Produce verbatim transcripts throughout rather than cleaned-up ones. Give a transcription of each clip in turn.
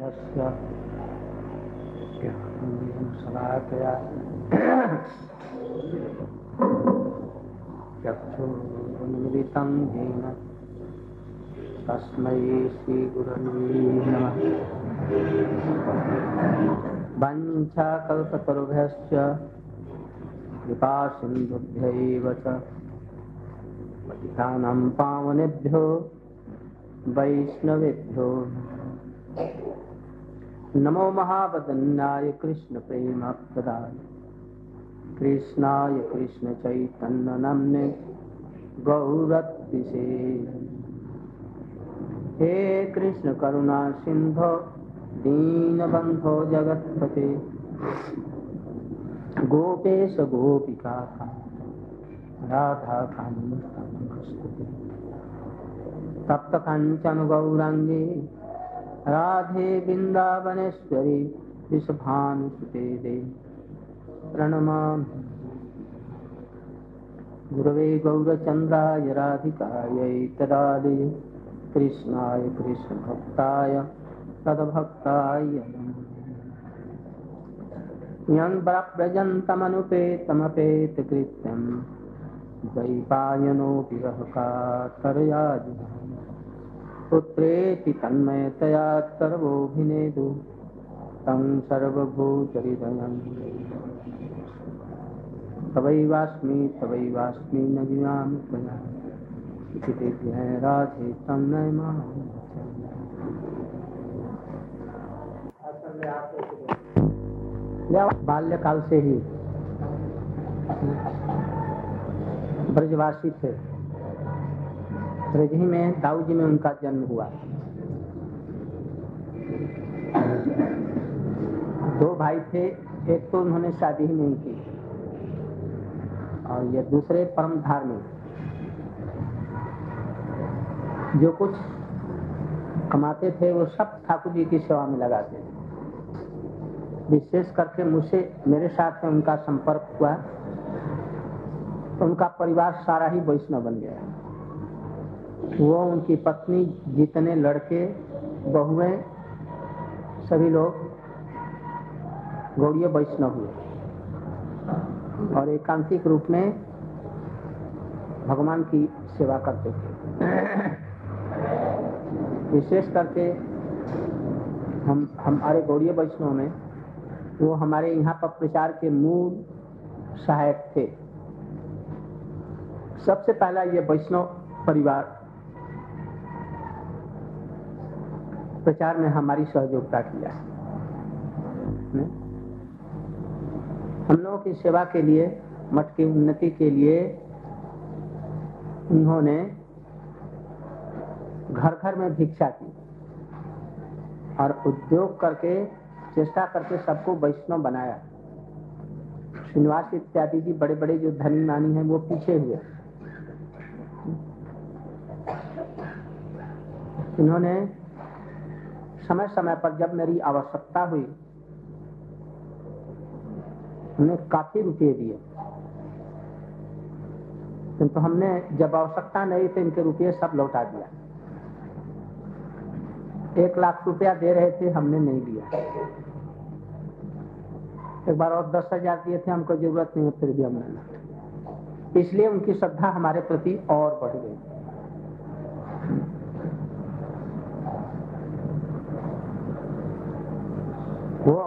तस्य सलाकया चक्षुरुन्मिलितं येन तस्मै श्रीगुरवे नमः। वञ्चाकल्पतरुभ्यश्च कृपासिन्धुभ्यैव च पतितानां पावनेभ्यो वैष्णवेभ्यो नमो महावदन्याय कृष्ण प्रेमप्रदाय कृष्णाय कृष्ण चैतन्य नाम्ने गौरत्विषे। हे कृष्ण करुणा सिंधो दीनबंधो जगत्पते गोपेश गोपिका राधा कांत तप्त कांचन गौरांगी राधे वृंदावनेश्वरी विषभानुसुते देवी प्रणमामि। गुरवे गौरचंद्राय राधिकायै तदालय कृष्णाय कृष्ण भक्ताय तद्भक्ताय यं व्रजन्तमनुपेतमपेत कृत्यं द्वैपायनो विरह कातरयाज पुत्रेति तन्मयतया सर्वोऽभिनेदु तं सर्वभूतहृदयं तवैवास्मि तवैवास्मि न जीवामि त्वया इति जय राधे तं नमामि। बाल्यकाल से ही ब्रजवासी थे। ब्रज ही में दाऊ जी में उनका जन्म हुआ। दो भाई थे, एक तो उन्होंने शादी ही नहीं की और ये दूसरे परम धार्मिक, जो कुछ कमाते थे वो सब ठाकुर जी की सेवा में लगाते थे। विशेष करके मुझसे मेरे साथ में उनका संपर्क हुआ तो उनका परिवार सारा ही वैष्णव बन गया। वो, उनकी पत्नी, जितने लड़के बहुएं, सभी लोग गौड़ीय वैष्णव हुए और एकांतिक रूप में भगवान की सेवा करते थे। विशेष करके हम हमारे गौड़ीय वैष्णव में वो हमारे यहाँ पर प्रचार के मूल सहायक थे। सबसे पहला ये वैष्णव परिवार प्रचार में हमारी सहयोगिता किया। हम लोगों की सेवा के लिए, मठ की उन्नति के लिए उन्होंने घर घर में भिक्षा की और उद्योग करके, चेष्टा करके सबको वैष्णव बनाया। श्रीनिवास इत्यादि जी बड़े बड़े जो धनी मानी हैं वो पीछे हुए। इन्होंने समय समय पर जब मेरी आवश्यकता हुई उन्हें काफी रुपये दिए, किंतु हमने जब आवश्यकता नहीं थी इनके रुपये सब लौटा दिया। एक लाख रुपया दे रहे थे, हमने नहीं दिया। एक बार और दस हजार दिए थे, हमको जरूरत नहीं है, फिर भी हमने नहीं। इसलिए उनकी श्रद्धा हमारे प्रति और बढ़ गई। वो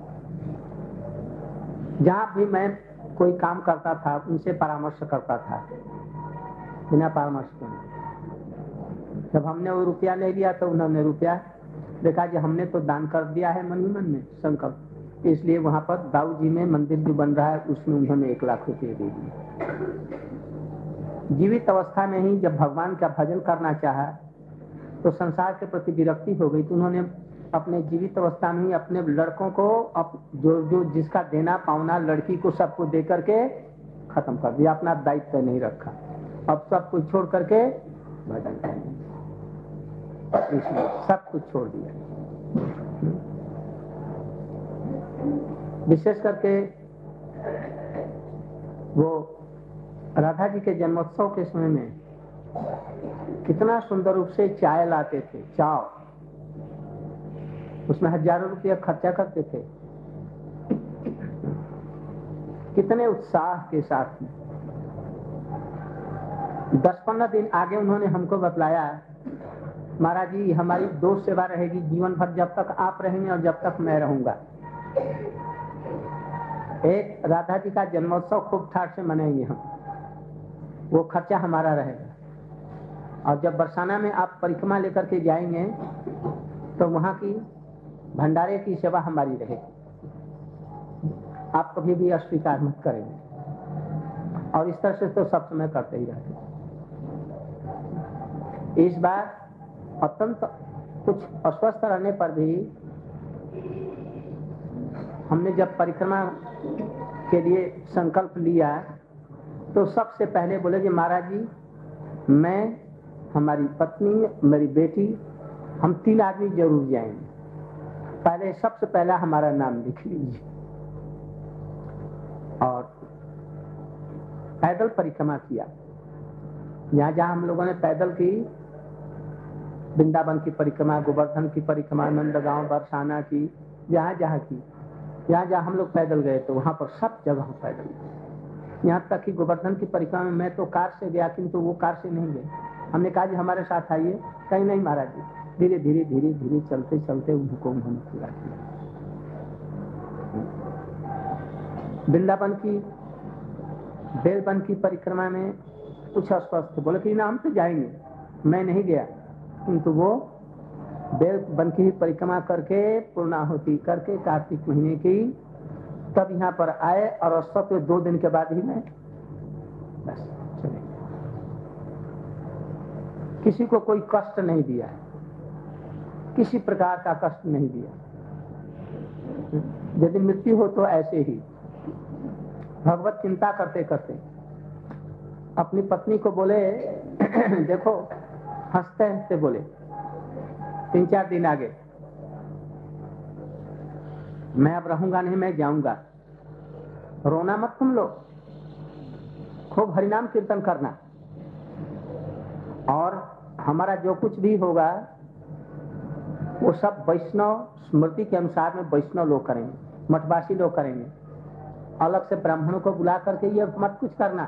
जहां भी मैं कोई काम करता था उनसे परामर्श करता था, बिना परामर्श के। जब हमने वो रुपया नहीं दिया तो उन्होंने रुपया देखा कि हमने तो दान कर दिया है मन ही मन में संकल्प, इसलिए वहां पर दाऊ जी में मंदिर जो बन रहा है उसमें उन्होंने एक लाख रुपये दे दिए। जीवित अवस्था में ही जब भगवान का भजन करना चाहा तो संसार के प्रति विरक्ति हो गई, तो उन्होंने अपने जीवित अवस्था में ही अपने लड़कों को अप, जो जो जिसका देना पावना लड़की को सबको दे करके खत्म कर दिया। अपना दायित्व नहीं रखा, अब सब कुछ छोड़ करके भजन करना, सब कुछ छोड़ दिया। विशेष करके वो राधा जी के जन्मोत्सव के समय में कितना सुंदर रूप से चाय लाते थे। चाव उसमें हजारों रुपया खर्चा करते थे। कितने उत्साह के साथ। दस पंद्रह दिन आगे उन्होंने हमको बतलाया, महाराज जी हमारी दो सेवा रहेगी जीवन भर, जब तक आप रहेंगे और जब तक मैं रहूंगा। एक राधा जी का जन्मोत्सव खूब ठाट से मनाएंगे हम, वो खर्चा हमारा रहेगा। और जब बरसाना में आप परिक्रमा लेकर के जाएंगे तो वहां की भंडारे की सेवा हमारी रहेगी, आप कभी भी अस्वीकार मत करेंगे। और इस तरह से तो सब समय करते ही रहते। इस बार अत्यंत कुछ अस्वस्थ रहने पर भी हमने जब परिक्रमा के लिए संकल्प लिया तो सबसे पहले बोले कि महाराज जी, मैं, हमारी पत्नी, मेरी बेटी, हम तीन आदमी जरूर जाएंगे। पहले सबसे पहला हमारा नाम लिख लीजिए। और पैदल परिक्रमा किया। जहां जहां हम लोगों ने पैदल की, वृंदावन की परिक्रमा, गोवर्धन की परिक्रमा, नंदगांव, बरसाना की, जहां जहां की, जहां जहां हम लोग पैदल गए तो वहां पर सब जगह पैदल गए। यहाँ तक कि गोवर्धन की परिक्रमा में मैं तो कार से गया, किंतु वो कार से नहीं गए। हमने कहा जी हमारे साथ आइए, कहीं नहीं महाराज जी, धीरे धीरे धीरे धीरे चलते चलते उनको उन्होंने पूरा किया। वृंदावन की बेलवन की परिक्रमा में कुछ अस्वस्थ बोले कि ना हम तो जाएंगे, मैं नहीं गया, किंतु वो बेलवन की परिक्रमा करके पूर्णाहुति करके कार्तिक महीने की तब यहाँ पर आए और अस्वस्थ दो दिन के बाद ही मैं बस चले। किसी को कोई कष्ट नहीं दिया, किसी प्रकार का कष्ट नहीं दिया। यदि मृत्यु हो तो ऐसे ही भगवत चिंता करते करते। अपनी पत्नी को बोले देखो, हंसते हंसते बोले तीन चार दिन आगे, मैं अब रहूंगा नहीं, मैं जाऊंगा। रोना मत तुम लोग, खूब हरिनाम कीर्तन करना, और हमारा जो कुछ भी होगा वो सब वैष्णव स्मृति के अनुसार में वैष्णव लोग करेंगे, मठवासी लोग करेंगे। अलग से ब्राह्मणों को बुला करके ये मत कुछ करना।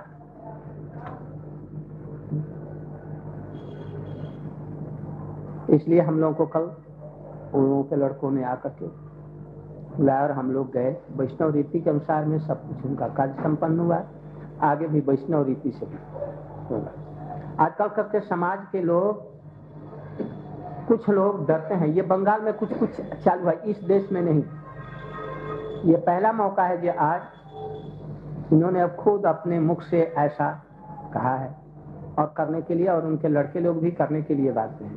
इसलिए हम लोगों को कल उन लोगों के लड़कों ने आकर के बुलाया और हम लोग गए। वैष्णव रीति के अनुसार में सब कुछ उनका कार्य संपन्न हुआ। आगे भी वैष्णव रीति से होगा। आजकल करके समाज के लोग, कुछ लोग डरते हैं। ये बंगाल में कुछ कुछ चालू है, इस देश में नहीं। ये पहला मौका है कि आज इन्होंने अब खुद अपने मुख से ऐसा कहा है और करने के लिए, और उनके लड़के लोग भी करने के लिए बात हैं।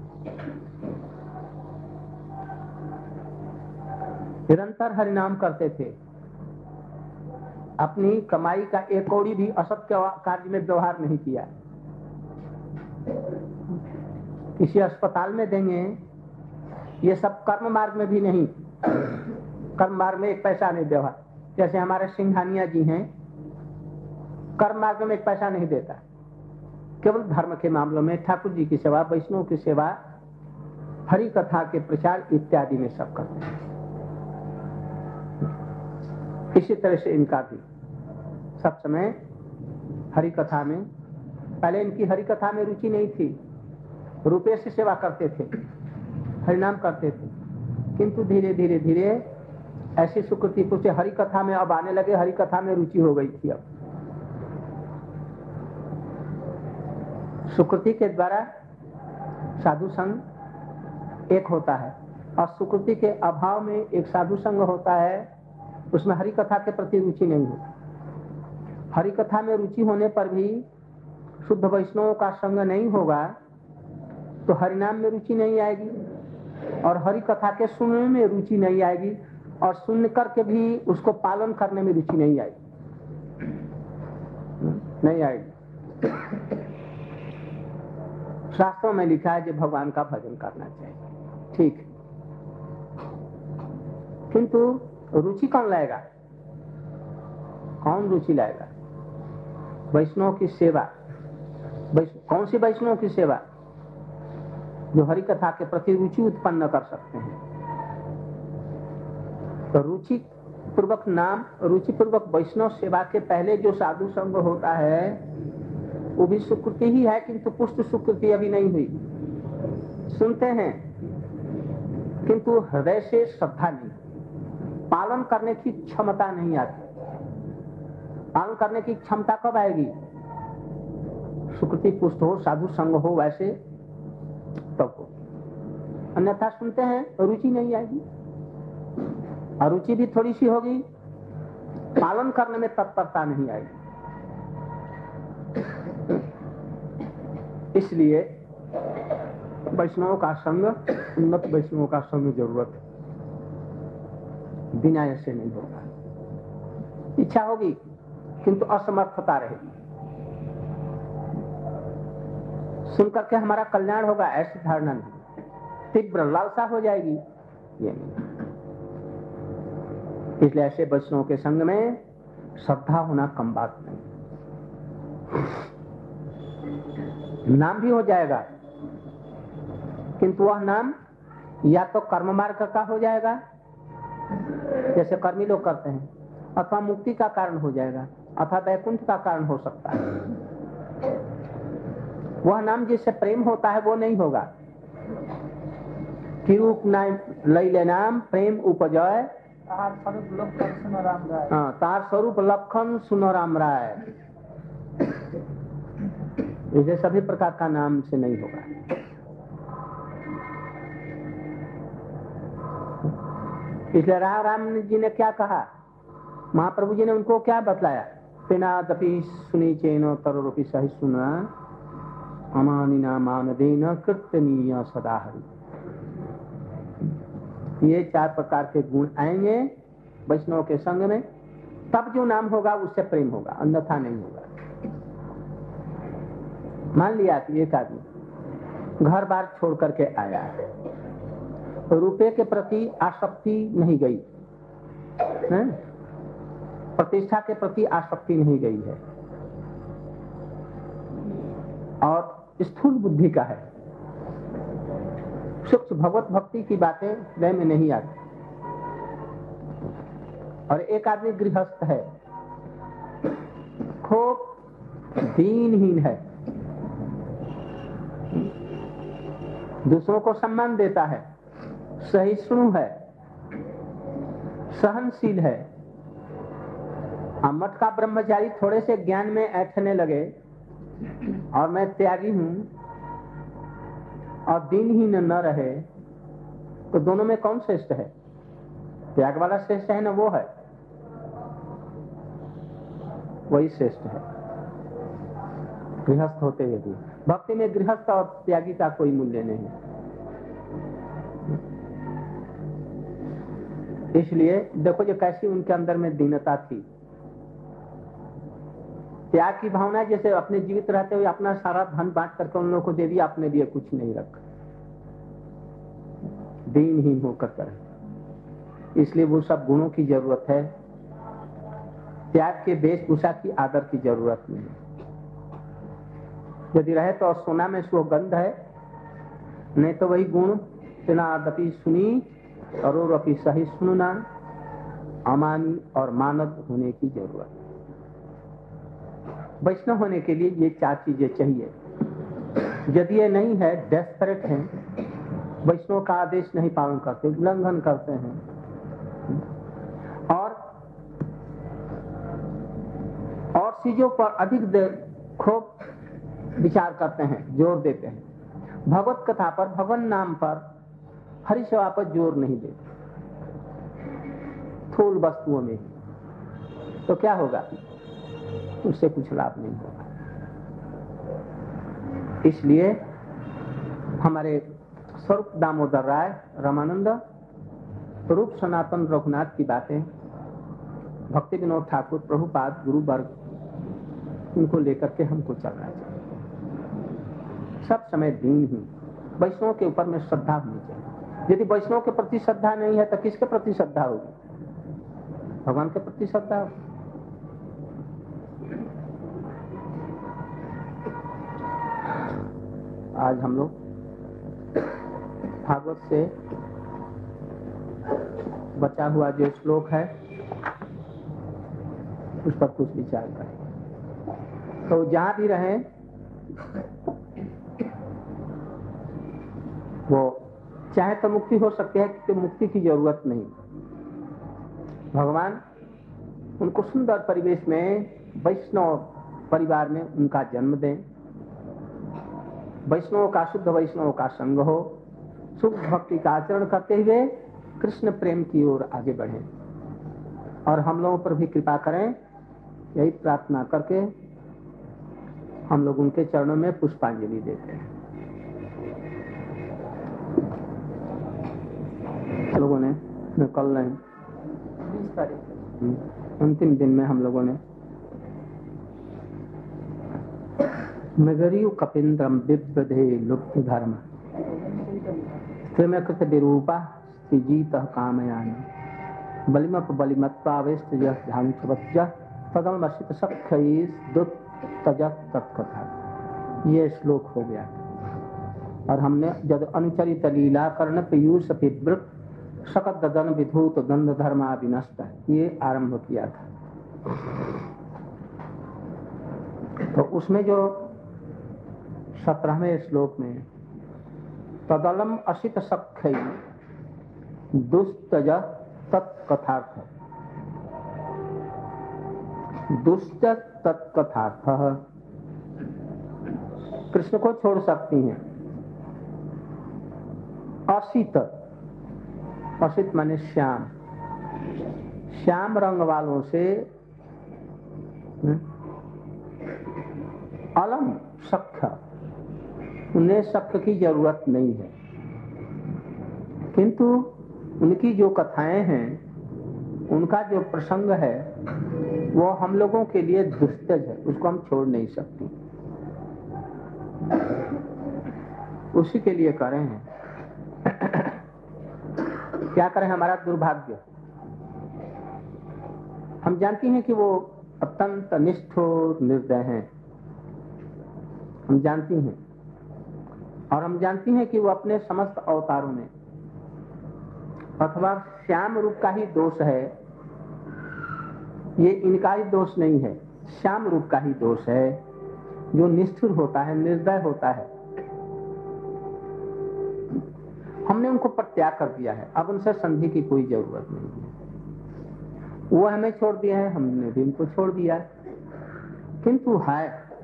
निरंतर हरिनाम करते थे। अपनी कमाई का एक कौड़ी भी असत्य कार्य में व्यवहार नहीं किया। किसी अस्पताल में देंगे, ये सब कर्म मार्ग में भी नहीं। कर्म मार्ग में एक पैसा नहीं व्यवहार। जैसे हमारे सिंघानिया जी हैं, कर्म मार्ग में एक पैसा नहीं देता, केवल धर्म के मामलों में ठाकुर जी की सेवा, वैष्णव की सेवा, हरि कथा के प्रचार इत्यादि में सब करते हैं। इसी तरह से इनका भी सब समय हरि कथा में, पहले इनकी हरि कथा में रुचि नहीं थी, रुपये से सेवा करते थे, हरिनाम करते थे, किंतु धीरे धीरे धीरे ऐसी सुकृति कुछ हरि कथा में अब आने लगे। हरि कथा में रुचि हो गई थी। अब सुकृति के द्वारा साधु संग एक होता है, और सुकृति के अभाव में एक साधु संग होता है, उसमें हरि कथा के प्रति रुचि नहीं होती। हरि कथा में रुचि होने पर भी शुद्ध वैष्णवों का संग नहीं होगा तो हरिनाम में रुचि नहीं आएगी, और हरि कथा के सुनने में रुचि नहीं आएगी, और सुन करके भी उसको पालन करने में रुचि नहीं आएगी नहीं आएगी शास्त्रों में लिखा है कि भगवान का भजन करना चाहिए, ठीक, किंतु रुचि कौन लाएगा? कौन रुचि लाएगा? वैष्णव की सेवा। कौन सी वैष्णव की सेवा? जो हरि कथा के प्रति रुचि उत्पन्न कर सकते हैं। तो रुचि पूर्वक नाम, रुचि पूर्वक वैष्णव सेवा के पहले जो साधु संग होता है वो भी सुकृति ही है, किंतु पुष्ट सुकृति अभी नहीं हुई। सुनते हैं किंतु हृदय से श्रद्धा नहीं, पालन करने की क्षमता नहीं आती। पालन करने की क्षमता कब आएगी? सुकृति पुष्ट हो, साधु संग हो, वैसे तब हो। अन्यथा सुनते हैं रुचि नहीं आएगी, अरुचि भी थोड़ी सी होगी, पालन करने में तत्परता नहीं आएगी। इसलिए वैष्णवों का संग, उन्नत वैष्णवों का संग जरूरत है, बिना ऐसे नहीं होगा। इच्छा होगी किंतु असमर्थता रहेगी। सुनकर के हमारा कल्याण होगा ऐसी धारणा नहीं, तीव्र लालसा हो जाएगी, ये नहीं। इसलिए ऐसे वैष्णवों के संग में श्रद्धा होना कम बात नहीं। नाम भी हो जाएगा किंतु वह नाम या तो कर्म मार्ग का हो जाएगा जैसे कर्मी लोग करते हैं, अथवा मुक्ति का कारण हो जाएगा, अथवा वैकुंठ का कारण हो सकता है। वह नाम जिससे प्रेम होता है वो नहीं होगा। कि रूप नाम लई ले नाम प्रेम उपजय, तार स्वरूप लखन सुनो राम राय। हाँ, तार स्वरूप लखन सुनो राम राय। इसे सभी प्रकार का नाम से नहीं होगा। इसलिए राम राम जी ने क्या कहा, महाप्रभु जी ने उनको क्या बतलाया? तेनादपि सुनी चेनो तरोपि सही सुना अमानिना मानदेन कीर्तनीय सदा हरि। ये चार प्रकार के गुण आएंगे वैष्णव के संग में, तब जो नाम होगा उससे प्रेम होगा, अन्यथा नहीं होगा। मान लिया कि एक आदमी घर बार छोड़ करके आया है, रुपए के प्रति आसक्ति नहीं गई है, प्रतिष्ठा के प्रति आसक्ति नहीं गई है, और स्थूल बुद्धि का है, सूक्ष्म भगवत भक्ति की बातें हृदय में नहीं आती। और एक आदमी गृहस्थ है, खूब दीनहीन है, दूसरों को सम्मान देता है, सहिष्णु है, सहनशील है। मठ का ब्रह्मचारी थोड़े से ज्ञान में ऐठने लगे और मैं त्यागी हूं और दीनहीन न रहे, तो दोनों में कौन श्रेष्ठ है? त्याग वाला श्रेष्ठ है ना, वो है, वही श्रेष्ठ है गृहस्थ होते हुए भी। भक्ति में गृहस्थ और त्यागी का कोई मूल्य नहीं। इसलिए देखो जो कैसी उनके अंदर में दीनता थी, त्याग की भावना, जैसे अपने जीवित रहते हुए अपना सारा धन बांट करके उन लोगों को दे दिया, अपने लिए कुछ नहीं रखा, दीनहीन होकर कर। इसलिए वो सब गुणों की जरूरत है, त्याग के वेशभूषा की, आदर की जरूरत नहीं। यदि रहे तो सोना में सुगंध है, नहीं तो वही गुण तेनादपि सुनी और अपि सही सुनना, अमानी और मानव होने की जरूरत है। वैष्णव होने के लिए ये चार चीजें चाहिए। यदि ये नहीं है, डेस्परेट हैं, वैष्णव का आदेश नहीं पालन करते, उल्लंघन करते हैं और और चीजों पर अधिक खूब विचार करते हैं, जोर देते हैं, भगवत कथा पर, भगवान नाम पर, हरि सेवा पर जोर नहीं देते, थूल वस्तुओं में, तो क्या होगा? उससे कुछ लाभ नहीं होगा। इसलिए हमारे स्वरूप दामोदर राय, रामानंद, रूप सनातन रघुनाथ की बातें, भक्ति विनोद ठाकुर, प्रभुपाद, गुरु वर्ग, उनको लेकर के हमको चलना चाहिए। सब समय दीन ही, वैष्णव के ऊपर में श्रद्धा होनी चाहिए। यदि वैष्णव के प्रति श्रद्धा नहीं है तो किसके प्रति श्रद्धा होगी? भगवान के प्रति श्रद्धा होगी। आज हम लोग भागवत से बचा हुआ जो श्लोक है उस पर कुछ विचार करें। तो जहां भी रहे वो चाहे तो मुक्ति हो सकती है कि मुक्ति की जरूरत नहीं। भगवान उनको सुंदर परिवेश में वैष्णव परिवार में उनका जन्म दें, वैष्णव का शुद्ध वैष्णव का संग हो, शुभ भक्ति का आचरण करते हुए कृष्ण प्रेम की ओर आगे बढ़े और हम लोगों पर भी कृपा करें। यही प्रार्थना करके हम लोग उनके चरणों में पुष्पांजलि देते हैं। लोगों ने कल नहीं बीस तारीख अंतिम दिन में हम लोगों ने मगरियु कपिंद्रम विव्रधे लुप्त धर्म त्रिमकृत विरूपा स्त्रीजीत कामयानी बलिमप बलिमत्वावेस्ट ध्यान तदमसित तत्कथा। ये श्लोक हो गया और हमने जब अनुचरित लीला कर्ण पीयूष पिवृत शकत ददन विधूत दंड धर्मा विनष्ट ये आरंभ किया था। तो उसमें जो सत्रहवें श्लोक में तदलम असित सख्य दुस्तज तत्कथार्थ दुष्ट तत्कथार्थ कृष्ण को छोड़ सकती हैं। असित असित माने श्याम, श्याम रंग वालों से अलम सख्य, उन्हें सख्य की जरूरत नहीं है, किंतु उनकी जो कथाएं हैं उनका जो प्रसंग है वो हम लोगों के लिए दुस्तज है, उसको हम छोड़ नहीं सकते। उसी के लिए करें हैं। क्या करें, हमारा दुर्भाग्य। हम जानती हैं कि वो अत्यंत निष्ठुर निर्दय हैं, हम जानती हैं, और हम जानती हैं कि वो अपने समस्त अवतारों में अथवा श्याम रूप का ही दोष है, ये इनका ही दोष नहीं है, श्याम रूप का ही दोष है जो निष्ठुर होता है, निर्दय होता है। हमने उनको प्रत्याग कर दिया है, अब उनसे संधि की कोई जरूरत नहीं है। वो हमें छोड़ दिया है, हमने भी उनको छोड़ दिया है, किंतु है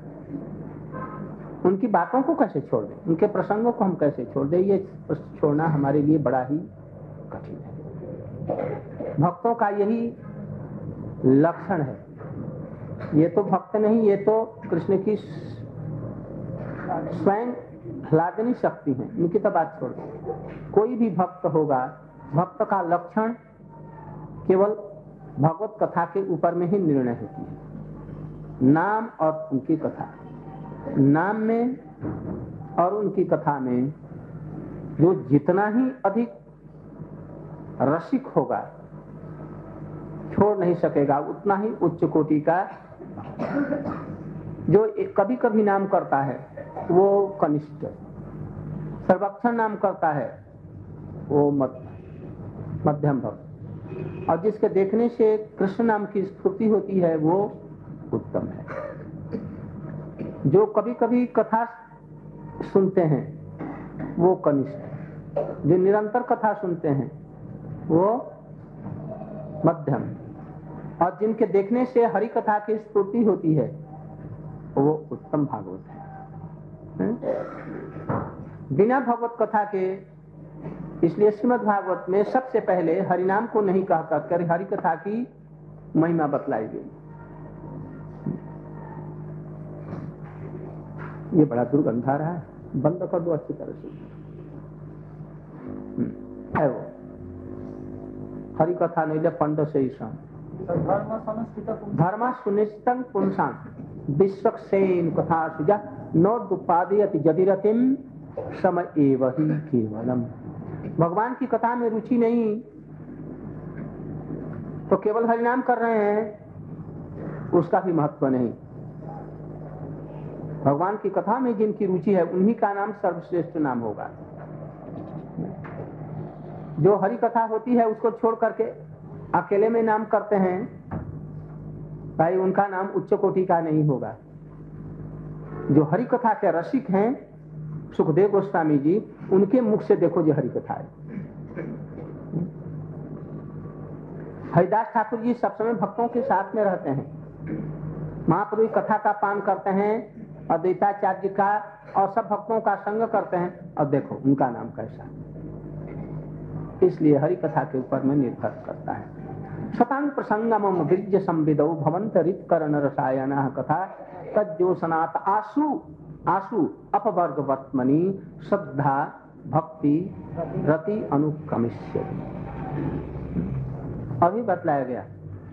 उनकी बातों को कैसे छोड़ दें, उनके प्रसंगों को हम कैसे छोड़ दें, ये छोड़ना हमारे लिए बड़ा ही कठिन है। भक्तों का यही लक्षण है। ये तो भक्त नहीं, ये तो कृष्ण की स्वयं ह्लादनी शक्ति है, इनकी तो बात छोड़ दो। कोई भी भक्त होगा, भक्त का लक्षण केवल भगवत कथा के ऊपर में ही निर्णय होती है। नाम और उनकी कथा, नाम में और उनकी कथा में जो जितना ही अधिक रसिक होगा छोड़ नहीं सकेगा, उतना ही उच्च कोटि का जो कभी कभी नाम करता है वो कनिष्ठ, सर्वक्षण नाम करता है वो मध्यम भक्त, और जिसके देखने से कृष्ण नाम की स्फूर्ति होती है वो उत्तम है। जो कभी कभी कथा सुनते हैं वो कनिष्ठ, जो निरंतर कथा सुनते हैं वो मध्यम, और जिनके देखने से हरि कथा की स्फूर्ति होती है वो उत्तम भागवत है। बिना भगवत कथा के, इसलिए श्रीमद् भागवत में सबसे पहले हरिनाम को नहीं कहकर कर हरि कथा की महिमा बतलाई गई। ये बड़ा दुर्गंध आ रहा है, बंद कर दो अच्छी तरह से। है वो हरि कथा नहीं पंड से धर्म सुनिश्चितं पुंसां विश्वक्सेन कथा सुजा नोदुपादयति जदिरतिम सम एव ही केवलम। भगवान की कथा में रुचि नहीं तो केवल हरिनाम कर रहे हैं, उसका भी महत्व नहीं। भगवान की कथा में जिनकी रुचि है उन्हीं का नाम सर्वश्रेष्ठ नाम होगा। जो हरि कथा होती है उसको छोड़ करके अकेले में नाम करते हैं, भाई उनका नाम उच्च कोटि का नहीं होगा। जो हरि कथा के रसिक हैं सुखदेव गोस्वामी जी, उनके मुख से देखो जो हरि कथा है। हरिदास ठाकुर जी सब समय भक्तों के साथ में रहते हैं, महाप्रभु कथा का पान करते हैं, अद्वैताचार्य जी का और सब भक्तों का संग करते हैं, और देखो उनका नाम कैसा। इसलिए हरि कथा के ऊपर में निर्भर करता है। शतांग प्रसंगम वीर्य संविदौ भवंत रित करण रसायना कथा तज्जोसनात आसु आसु अपवर्ग वर्तमनि श्रद्धा भक्ति रति अनुक्रमिष्यति। अभी बतलाया गया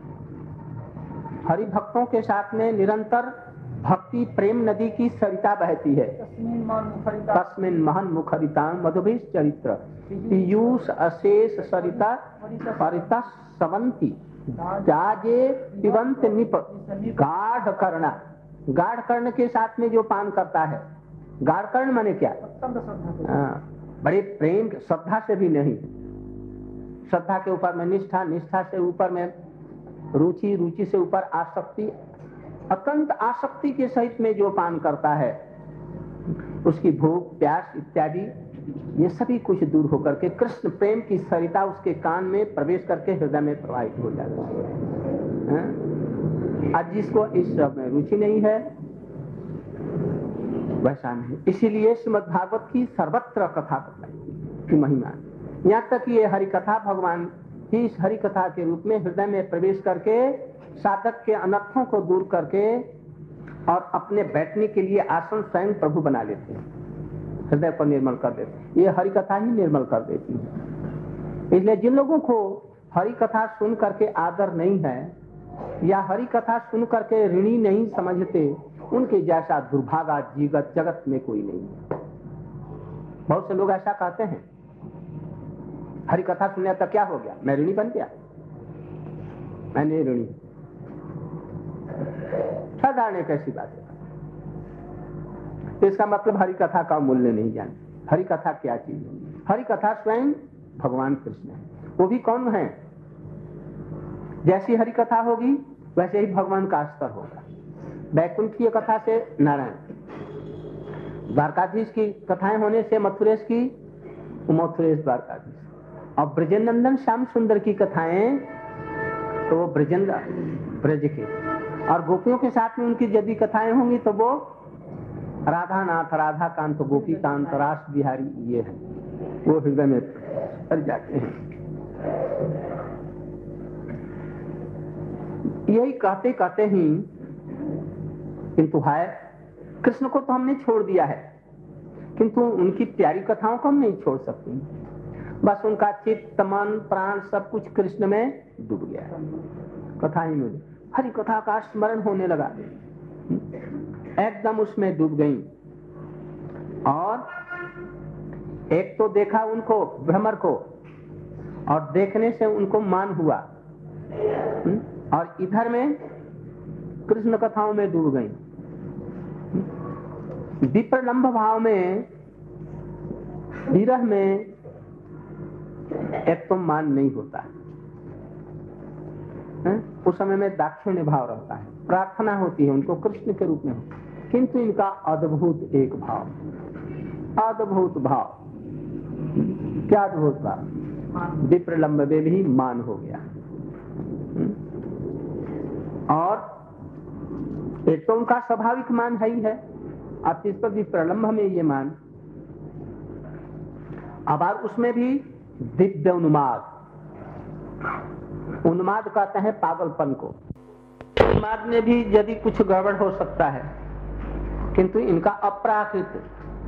हरि भक्तों के साथ में निरंतर भक्ति प्रेम नदी की सरिता बहती है। तस्मिन् महन मुखरिता मधुभिः चरित्र पीयूष अशेष सरिता परिता समंती जाजे पिबंत निप गाढ़ कर्ण। गाढ़ कर्ण के साथ में जो पान करता है, गाढ़ कर्ण माने क्या? आ, बड़े प्रेम श्रद्धा से भी नहीं, श्रद्धा के ऊपर में निष्ठा, निष्ठा से ऊपर में रुचि, रुचि से ऊपर आसक्ति, अत्यंत आसक्ति के सहित में जो पान करता है उसकी भूख प्यास इत्यादि ये सभी कुछ दूर होकर के कृष्ण प्रेम की सरिता उसके कान में प्रवेश करके हृदय में प्रवाहित हो जाती है। आज जिसको इस सब में रुचि नहीं है वैसा नहीं। इसीलिए श्रीमद् भागवत की सर्वत्र कथा बताई की महिमा, यहाँ तक ये हरि कथा भगवान ही इस हरि कथा के रूप में हृदय में प्रवेश करके साधक के अनर्थों को दूर करके और अपने बैठने के लिए आसन स्वयं प्रभु बना लेते हैं, हृदय को निर्मल कर देते हैं। ये हरि कथा ही निर्मल कर देती है। इसलिए जिन लोगों को हरि कथा सुन करके आदर नहीं है या हरि कथा सुन करके ऋणी नहीं समझते, उनके जैसा दुर्भागा जीवत जगत में कोई नहीं है। बहुत से लोग ऐसा कहते हैं, हरि कथा सुनने तक क्या हो गया, मैं ऋणी बन गया, मैं नहीं ऋणी। साधारण कैसी बात है, तो इसका मतलब हरि कथा का मूल्य नहीं जानते। हरि कथा क्या चीज है? हरि कथा स्वयं भगवान कृष्ण है। वो भी कौन है? जैसी हरि कथा होगी वैसे ही भगवान का स्तर होगा। वैकुंठीय कथा से नारायण, द्वारकाधीश की कथाएं होने से मथुरेश की मथुरेश द्वारकाधीश, और ब्रजेंद्रनंदन श्याम सुंदर की कथाएं तो वो ब्रजेंद्र ब्रज के, और गोपियों के साथ में उनकी यदि कथाएं होंगी तो वो राधा नाथ, राधा कांत, गोपी कांत, रास बिहारी, ये है वो हृदय में कर जाते हैं। यही कहते कहते ही किंतु है कृष्ण को तो हमने छोड़ दिया है, किंतु उनकी प्यारी कथाओं को हम नहीं छोड़ सकते। बस उनका चित्त मन प्राण सब कुछ कृष्ण में डूब गया है, कथा ही में हरि कथा का स्मरण होने लगा, एकदम उसमें डूब गई। और एक तो देखा उनको भ्रमर को, और देखने से उनको मान हुआ, और इधर में कृष्ण कथाओं में डूब गई। विप्रलंब भाव में, विरह में एक तो मान नहीं होता है, उस समय में दाक्षिण्य भाव रहता है, प्रार्थना होती है उनको कृष्ण के रूप में हो, किंतु इनका अद्भुत एक भाव, अद्भुत भाव, क्या अद्भुत भाव, विप्रलंब में भी मान हो गया। और एक तो उनका स्वाभाविक मान है ही है, अब इस पर भी प्रलंब में ये मान, अब उसमें भी दिव्य उन्माद, उन्माद कहते हैं पागलपन को। उन्माद में भी यदि कुछ गड़बड़ हो सकता है, किंतु इनका अपराकृत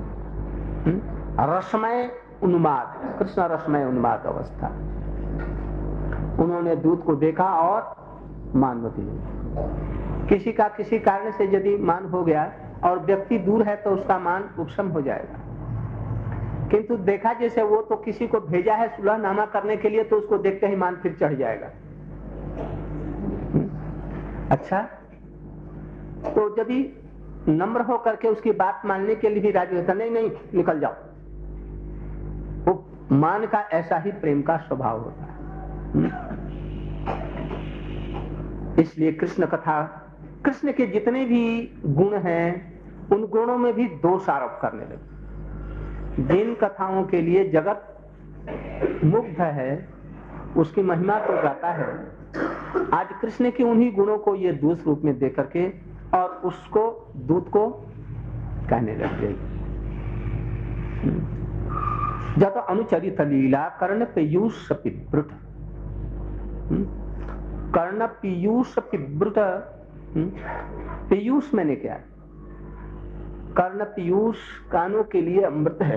रसमय उन्माद, कृष्ण रसमय उन्माद अवस्था। उन्होंने दूध को देखा और मान होती है। किसी का किसी कारण से यदि मान हो गया और व्यक्ति दूर है तो उसका मान उपशम हो जाएगा, किंतु देखा जैसे वो तो किसी को भेजा है सुलहनामा करने के लिए, तो उसको देखते ही मान फिर चढ़ जाएगा। अच्छा, तो यदि नम्र होकर के उसकी बात मानने के लिए भी राजी होता, नहीं नहीं निकल जाओ, वो मान का ऐसा ही प्रेम का स्वभाव होता है। इसलिए कृष्ण कथा, कृष्ण के जितने भी गुण हैं उन गुणों में भी दोष आरोप करने लगे। जिन कथाओं के लिए जगत मुग्ध है उसकी महिमा तो गाता है, आज कृष्ण के उन्हीं गुणों को ये दूस रूप में देकर के और उसको दूत को कहने लग गई। जत अनुचरित लीला कर्ण पीयूष पिब्रुट, कर्ण पीयूष पिब्रुट, पीयूष मैंने क्या, कर्ण पीयूष कानों के लिए अमृत है।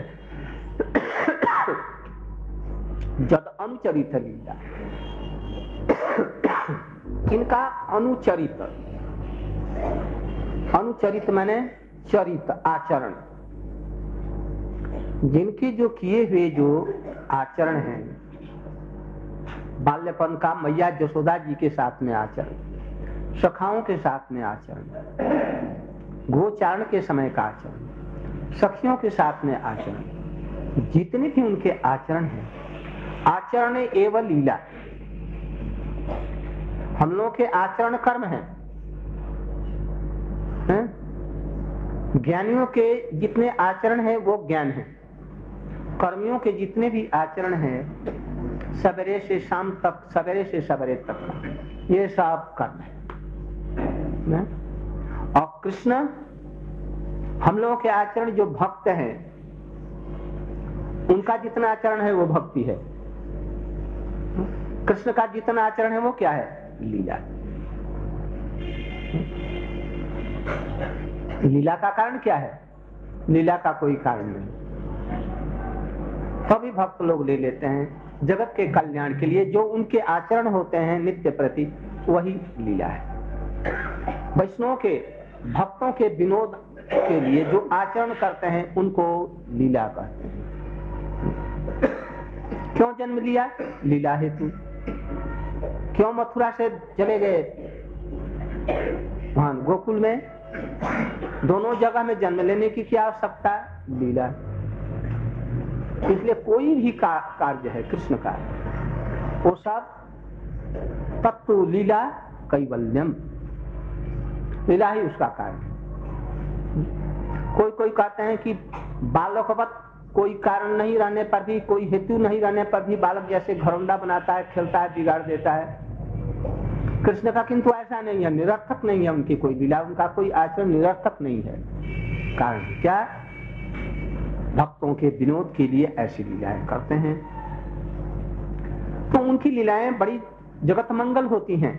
जत अनुचरित लीला, इनका अनुचरित, अनुचरित माने चरित आचरण, जिनके जो किए हुए जो आचरण हैं, बाल्यपन का मैया जसोदा जी के साथ में आचरण, सखाओं के साथ में आचरण, गोचारण के समय का आचरण, सखियों के साथ में आचरण, जितने भी उनके आचरण हैं, आचरण एवं लीला। हम लोग के आचरण कर्म हैं, हैं? ज्ञानियों के जितने आचरण हैं वो ज्ञान है, कर्मियों के जितने भी आचरण हैं सवेरे से शाम तक, सवेरे से सवेरे तक, ये सब कर्म है। और कृष्ण, हम लोगों के आचरण जो भक्त हैं उनका जितना आचरण है वो भक्ति है। कृष्ण का जितना आचरण है वो क्या है? लीला। लीला का कारण क्या है? लीला का कोई कारण नहीं, तभी तो भक्त लोग ले लेते हैं जगत के कल्याण के लिए। जो उनके आचरण होते हैं नित्य प्रति, वही लीला है। वैष्णव के भक्तों के विनोद के लिए जो आचरण करते हैं उनको लीला कहते हैं। क्यों जन्म लिया? लीला हेतु। क्यों मथुरा से चले गए वहां गोकुल में? दोनों जगह में जन्म लेने की क्या आवश्यकता? लीला। इसलिए कोई भी का, कार्य है कृष्ण का, वो सब तत्व लीला कैवल्यम, लीला ही उसका कार्य। कोई कोई कहते हैं कि बालकवत कोई कारण नहीं रहने पर भी, कोई हेतु नहीं रहने पर भी बालक जैसे घरौंडा बनाता है, खेलता है, बिगाड़ देता है। कृष्ण का किंतु ऐसा नहीं है, निरर्थक नहीं है उनकी कोई लीला, उनका कोई आचरण निरर्थक नहीं है। कारण क्या? भक्तों के विनोद के लिए ऐसी लीलाएं करते हैं, तो उनकी लीलाएं बड़ी जगत मंगल होती हैं।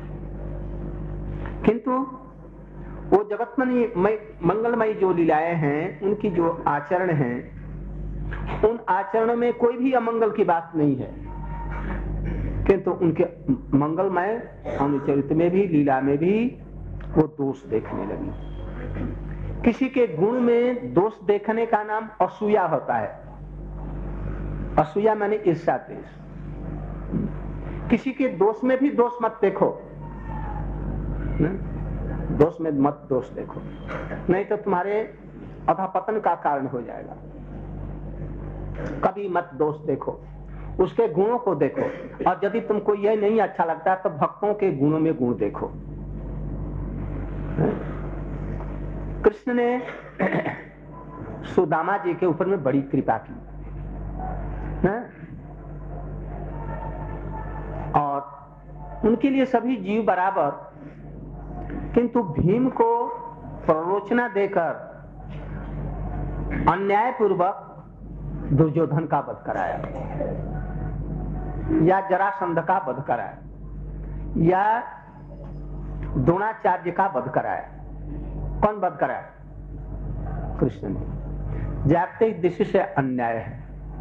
किंतु वो जगत मंगलमयी जो लीलाएं हैं, उनकी जो आचरण हैं, उन आचरण में कोई भी अमंगल की बात नहीं है, किंतु उनके मंगलमय अनुचरित में भी, लीला में भी वो दोष देखने लगी। किसी के गुण में दोष देखने का नाम असूया होता है। असूया माने ईर्ष्या द्वेष। किसी के दोष में भी दोष मत देखो, दोष में मत दोष देखो, नहीं तो तुम्हारे अधपतन का कारण हो जाएगा। कभी मत दोष देखो, उसके गुणों को देखो, और यदि तुमको यह नहीं अच्छा लगता तो भक्तों के गुणों में गुण देखो। कृष्ण ने सुदामा जी के ऊपर में बड़ी कृपा की है? और उनके लिए सभी जीव बराबर, किंतु भीम को प्ररोचना देकर अन्यायपूर्वक दुर्योधन का वध कराया, या जरासंध का वध कराया, या द्रोणाचार्य का वध कराया। कौन वध कराया? कृष्ण ने। जागतिक दृष्टि से अन्याय है,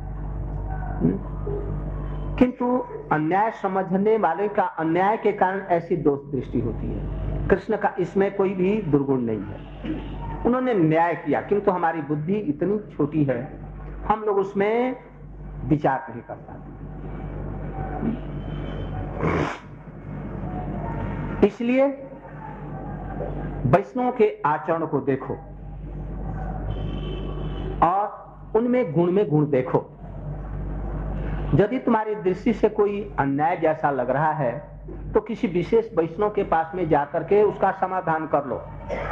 किंतु अन्याय समझने वाले का अन्याय के कारण ऐसी दोष दृष्टि होती है। कृष्ण का इसमें कोई भी दुर्गुण नहीं है। उन्होंने न्याय किया, किंतु हमारी बुद्धि इतनी छोटी है, हम लोग उसमें विचार नहीं कर पाते। इसलिए वैष्णव के आचरण को देखो और उनमें गुण में गुण देखो। यदि तुम्हारी दृष्टि से कोई अन्याय जैसा लग रहा है तो किसी विशेष वैष्णव के पास में जाकर के उसका समाधान कर लो।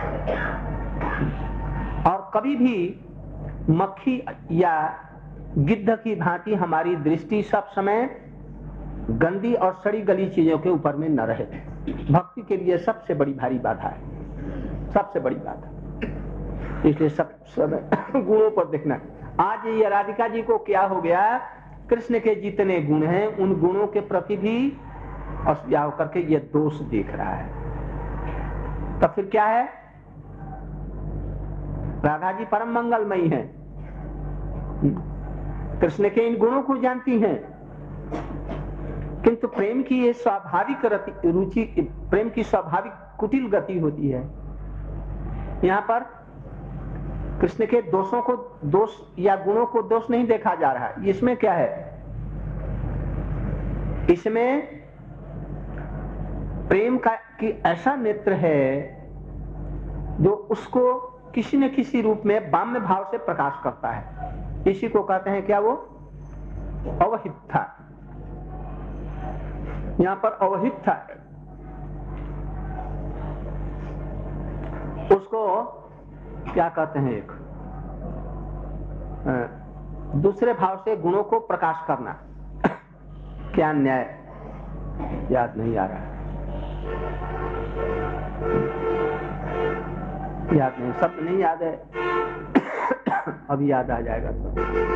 और कभी भी मक्खी या गिद्ध की भांति हमारी दृष्टि सब समय गंदी और सड़ी गली चीजों के ऊपर में न रहे। भक्ति के लिए सबसे बड़ी भारी बाधा है, सबसे बड़ी बाधा। इसलिए सब समय गुणों पर देखना। आज ये राधिका जी को क्या हो गया, कृष्ण के जितने गुण हैं उन गुणों के प्रति भी अस्वीकार करके ये दोष देख रहा है। तब फिर क्या है, राधा जी परम मंगलमयी हैं, कृष्ण के इन गुणों को जानती हैं, किंतु प्रेम की ये स्वाभाविक रुचि, प्रेम की स्वाभाविक कुटिल गति होती है। यहाँ पर कृष्ण के दोषों को दोष या गुणों को दोष नहीं देखा जा रहा है। इसमें क्या है, इसमें प्रेम का की ऐसा नेत्र है जो उसको किसी न किसी रूप में बाम्य भाव से प्रकाश करता है। इसी को कहते हैं क्या, वो अवहिता। यहां पर अवहिता उसको क्या कहते हैं, एक दूसरे भाव से गुणों को प्रकाश करना। क्या न्याय, याद नहीं आ रहा है, याद नहीं, शब्द नहीं याद है, अभी याद आ जाएगा। तो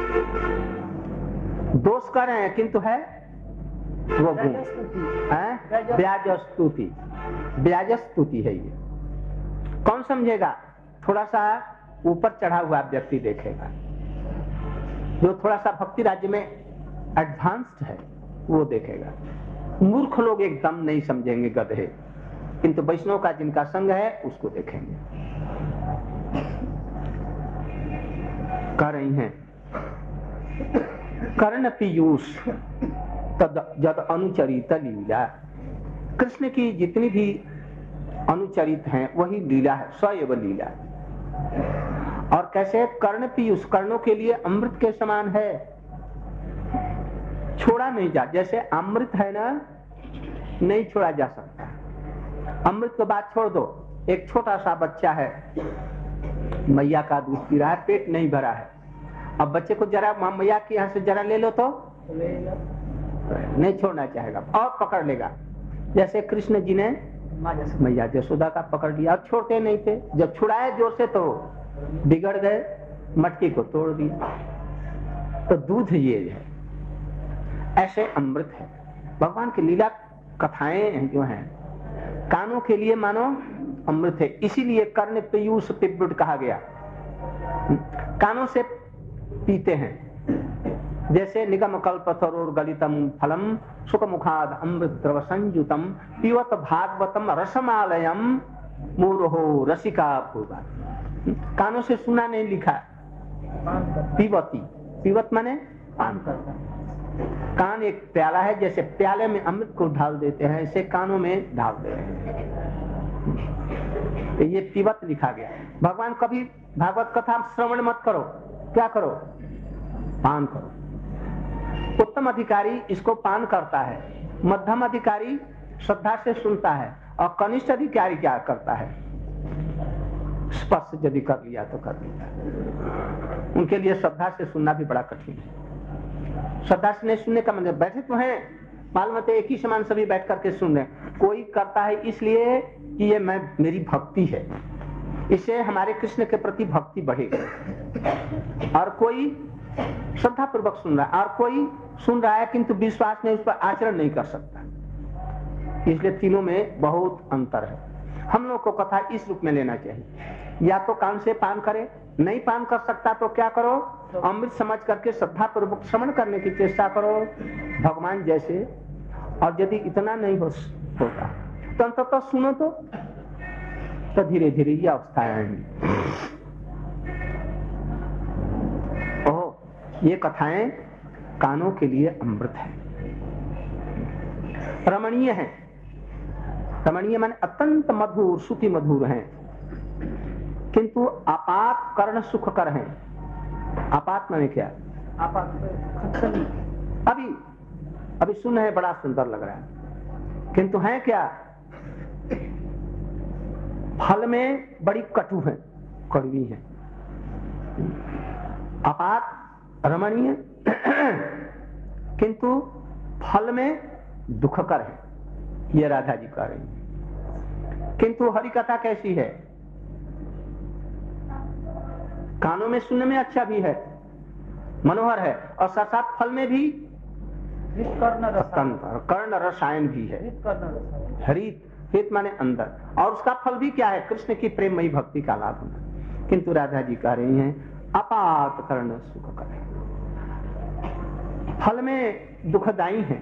दोष कर रहे हैं किंतु है वो गुण है, ब्याज स्तुति, ब्याज स्तुति है ये। कौन समझेगा, थोड़ा सा ऊपर चढ़ा हुआ व्यक्ति देखेगा, जो थोड़ा सा भक्ति राज्य में एडवांस्ड है वो देखेगा। मूर्ख लोग एकदम नहीं समझेंगे, गधे, किंतु वैष्णव का जिनका संग है उसको देखेंगे। कह रही हैं, कर्ण पीयूष तद जद अनुचरित लीला। कृष्ण की जितनी भी अनुचरित हैं वही लीला है, स्वयं लीला। और कैसे, कर्ण पीयूष, कर्णों के लिए अमृत के समान है, छोड़ा नहीं जा, जैसे अमृत है ना, नहीं छोड़ा जा सकता। अमृत के बाद छोड़ दो, एक छोटा सा बच्चा है, मैया का दूध पी रहा है, पेट नहीं भरा है, अब बच्चे को जरा मैया के यहाँ से जरा ले लो तो नहीं छोड़ना चाहेगा और पकड़ लेगा। जैसे कृष्ण जी ने मैया यशोदा का पकड़ लिया, अब छोड़ते नहीं थे, जब छुड़ाए जोर से तो बिगड़ गए, मटकी को तोड़ दिया। तो दूध ये है, ऐसे अमृत है। भगवान की लीला कथाएं जो हैं कानों के लिए मानो अमृत है, इसीलिए कर्ण पीयूष पिबुट कहा गया। कानों से पीते हैं, जैसे निगम कल्पतरोर गलितम फलम सुखमुखाद अमृत द्रव संयुतम पिबत भागवतम रसमालयम मूरहो रसिका पूर्वा। कानों से सुना नहीं लिखा, पीवती, पीवत माने पान करता। कान एक प्याला है, जैसे प्याले में अमृत को ढाल देते हैं, इसे कानों में ढाल देते हैं, तो ये पीवत लिखा गया। भगवान कभी भागवत कथा श्रवण मत करो, क्या करो, पान करो। उत्तम अधिकारी इसको पान करता है, मध्यम अधिकारी श्रद्धा से सुनता है, और कनिष्ठ अधिकारी क्या करता है, स्पर्श यदि कर लिया तो कर लिया। उनके लिए श्रद्धा से सुनना भी बड़ा कठिन है। श्रद्धा से नहीं सुनने का मतलब, बैठे तो हैं, मालूम है एक ही समान सभी बैठ करके सुन रहे, कोई करता है इसलिए कि ये मैं मेरी भक्ति है, इससे हमारे कृष्ण के प्रति भक्ति बढ़ेगी। और कोई श्रद्धा पूर्वक सुन रहा है, और कोई सुन रहा है किंतु विश्वास नहीं, उस पर आचरण नहीं कर सकता। इसलिए तीनों में बहुत अंतर है। हम लोग को कथा इस रूप में लेना चाहिए, या तो कान से पान करे, नहीं पान कर सकता तो क्या करो, अमृत समझ करके श्रद्धा पूर्वक श्रवण करने की चेष्टा करो भगवान जैसे। और यदि इतना नहीं हो होता तो अंततः तो सुनो तो, तो धीरे धीरे ये अवस्थाएं आएंगी। ओह, ये कथाएं कानों के लिए अमृत है, रमणीय है। रमणीय माने अत्यंत मधुर, श्रुति मधुर हैं, किंतु आपात कर्ण सुख कर हैं। आपात माने क्या, आपात अभी अभी सुन है बड़ा सुंदर लग रहा है, किंतु है क्या, फल में बड़ी कटु है, कड़वी है, अपार रमणीय किंतु फल में दुखकर है, ये राधा जी कह रही है। किंतु हरि कथा कैसी है, कानों में सुनने में अच्छा भी है, मनोहर है, और साथ साथ फल में भी कर्ण रसायन भी है। हरित हित माने अंदर, और उसका फल भी क्या है, कृष्ण की प्रेममयी भक्ति का लाभ होना। किंतु राधा जी कह रही हैं अपात कर्ण सुख करे, फल में दुखदाई है।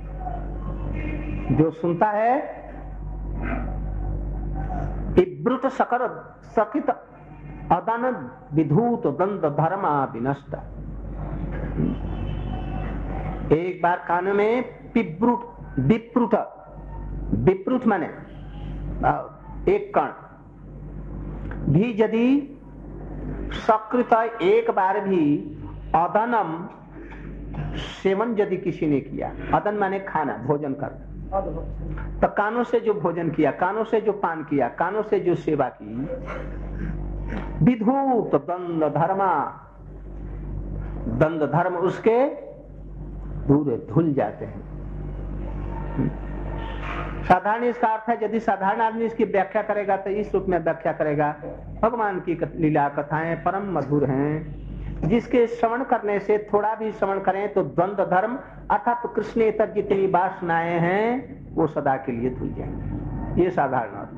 जो सुनता है इब्रुत सकर सकित अदन विधूत दंड धर्मा विनष्ट। एक बार कान में पिब्रुट विप्रुट, विप्रुट माने एक कण भी यदि सकृत एक बार भी अदनम सेवन यदि किसी ने किया, अदन माने खाना भोजन करना, तो कानों से जो भोजन किया, कानों से जो पान किया, कानों से जो सेवा की, विधूत दंड धर्मा, दंड धर्म उसके दूर धुल जाते हैं। साधारण इसका अर्थ है, यदि साधारण आदमी इसकी व्याख्या करेगा तो इस रूप में व्याख्या करेगा, भगवान की लीला कथाएं परम मधुर हैं, जिसके श्रवण करने से थोड़ा भी श्रवण करें तो द्वंद्व धर्म अर्थात तो कृष्ण तक जितनी वासनाएं हैं वो सदा के लिए धुल जाएंगे। ये साधारण अर्थ।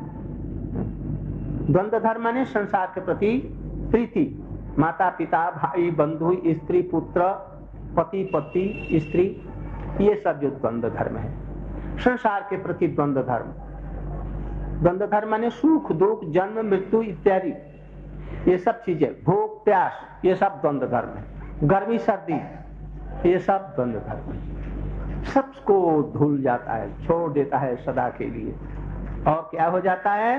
द्वंद्व धर्म माने संसार के प्रति प्रीति, माता पिता भाई बंधु स्त्री पुत्र पति पत्नी स्त्री, ये सब जो द्वंद्व धर्म है, संसार के प्रति द्वंद्व धर्म। द्वंद्व धर्म माने सुख दुख जन्म मृत्यु इत्यादि ये सब चीजें, भूख प्यास ये सब द्वंद्व धर्म है, गर्मी सर्दी ये सब द्वंद्व धर्म है। सबको धुल जाता है, छोड़ देता है सदा के लिए, और क्या हो जाता है,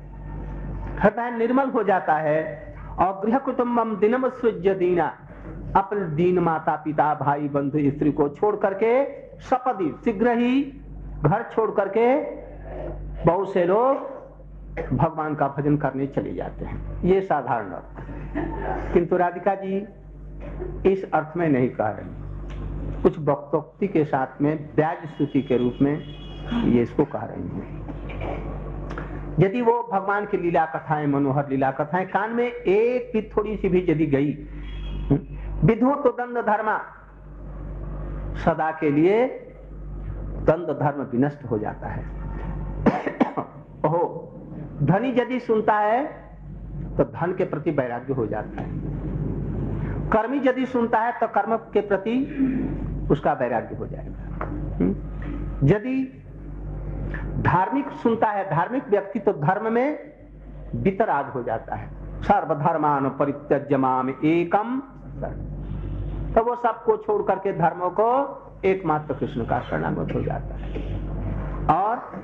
हृदय निर्मल हो जाता है। और गृह कुटुंबम दिनम सृज्य दीना, अपने दीन माता पिता भाई बंधु स्त्री को छोड़ करके सपदी शीघ्र ही घर छोड़ करके बहुत से लोग भगवान का भजन करने चले जाते हैं। ये साधारण अर्थ। किंतु राधिका जी इस अर्थ में नहीं कह रही, कुछ वक्तोक्ति के साथ में ब्याज स्तुति के रूप में ये इसको कह रही हैं। यदि वो भगवान की लीला कथाएं, मनोहर लीला कथाएं कान में एक भी थोड़ी सी भी यदि गई, विधु तो दंड धर्मा, सदा के लिए दंड धर्म विनष्ट हो जाता है। ओहो, धनी यदि सुनता है तो धन के प्रति वैराग्य हो जाता है, कर्मी यदि सुनता है तो कर्म के प्रति उसका वैराग्य हो जाएगा। यदि धार्मिक सुनता है, धार्मिक व्यक्ति, तो धर्म में वितराग हो जाता है। सर्वधर्मान परित्यज्य माम एकम, तो वो सबको छोड़ करके धर्मों को एकमात्र कृष्ण का शरणागत हो जाता है। और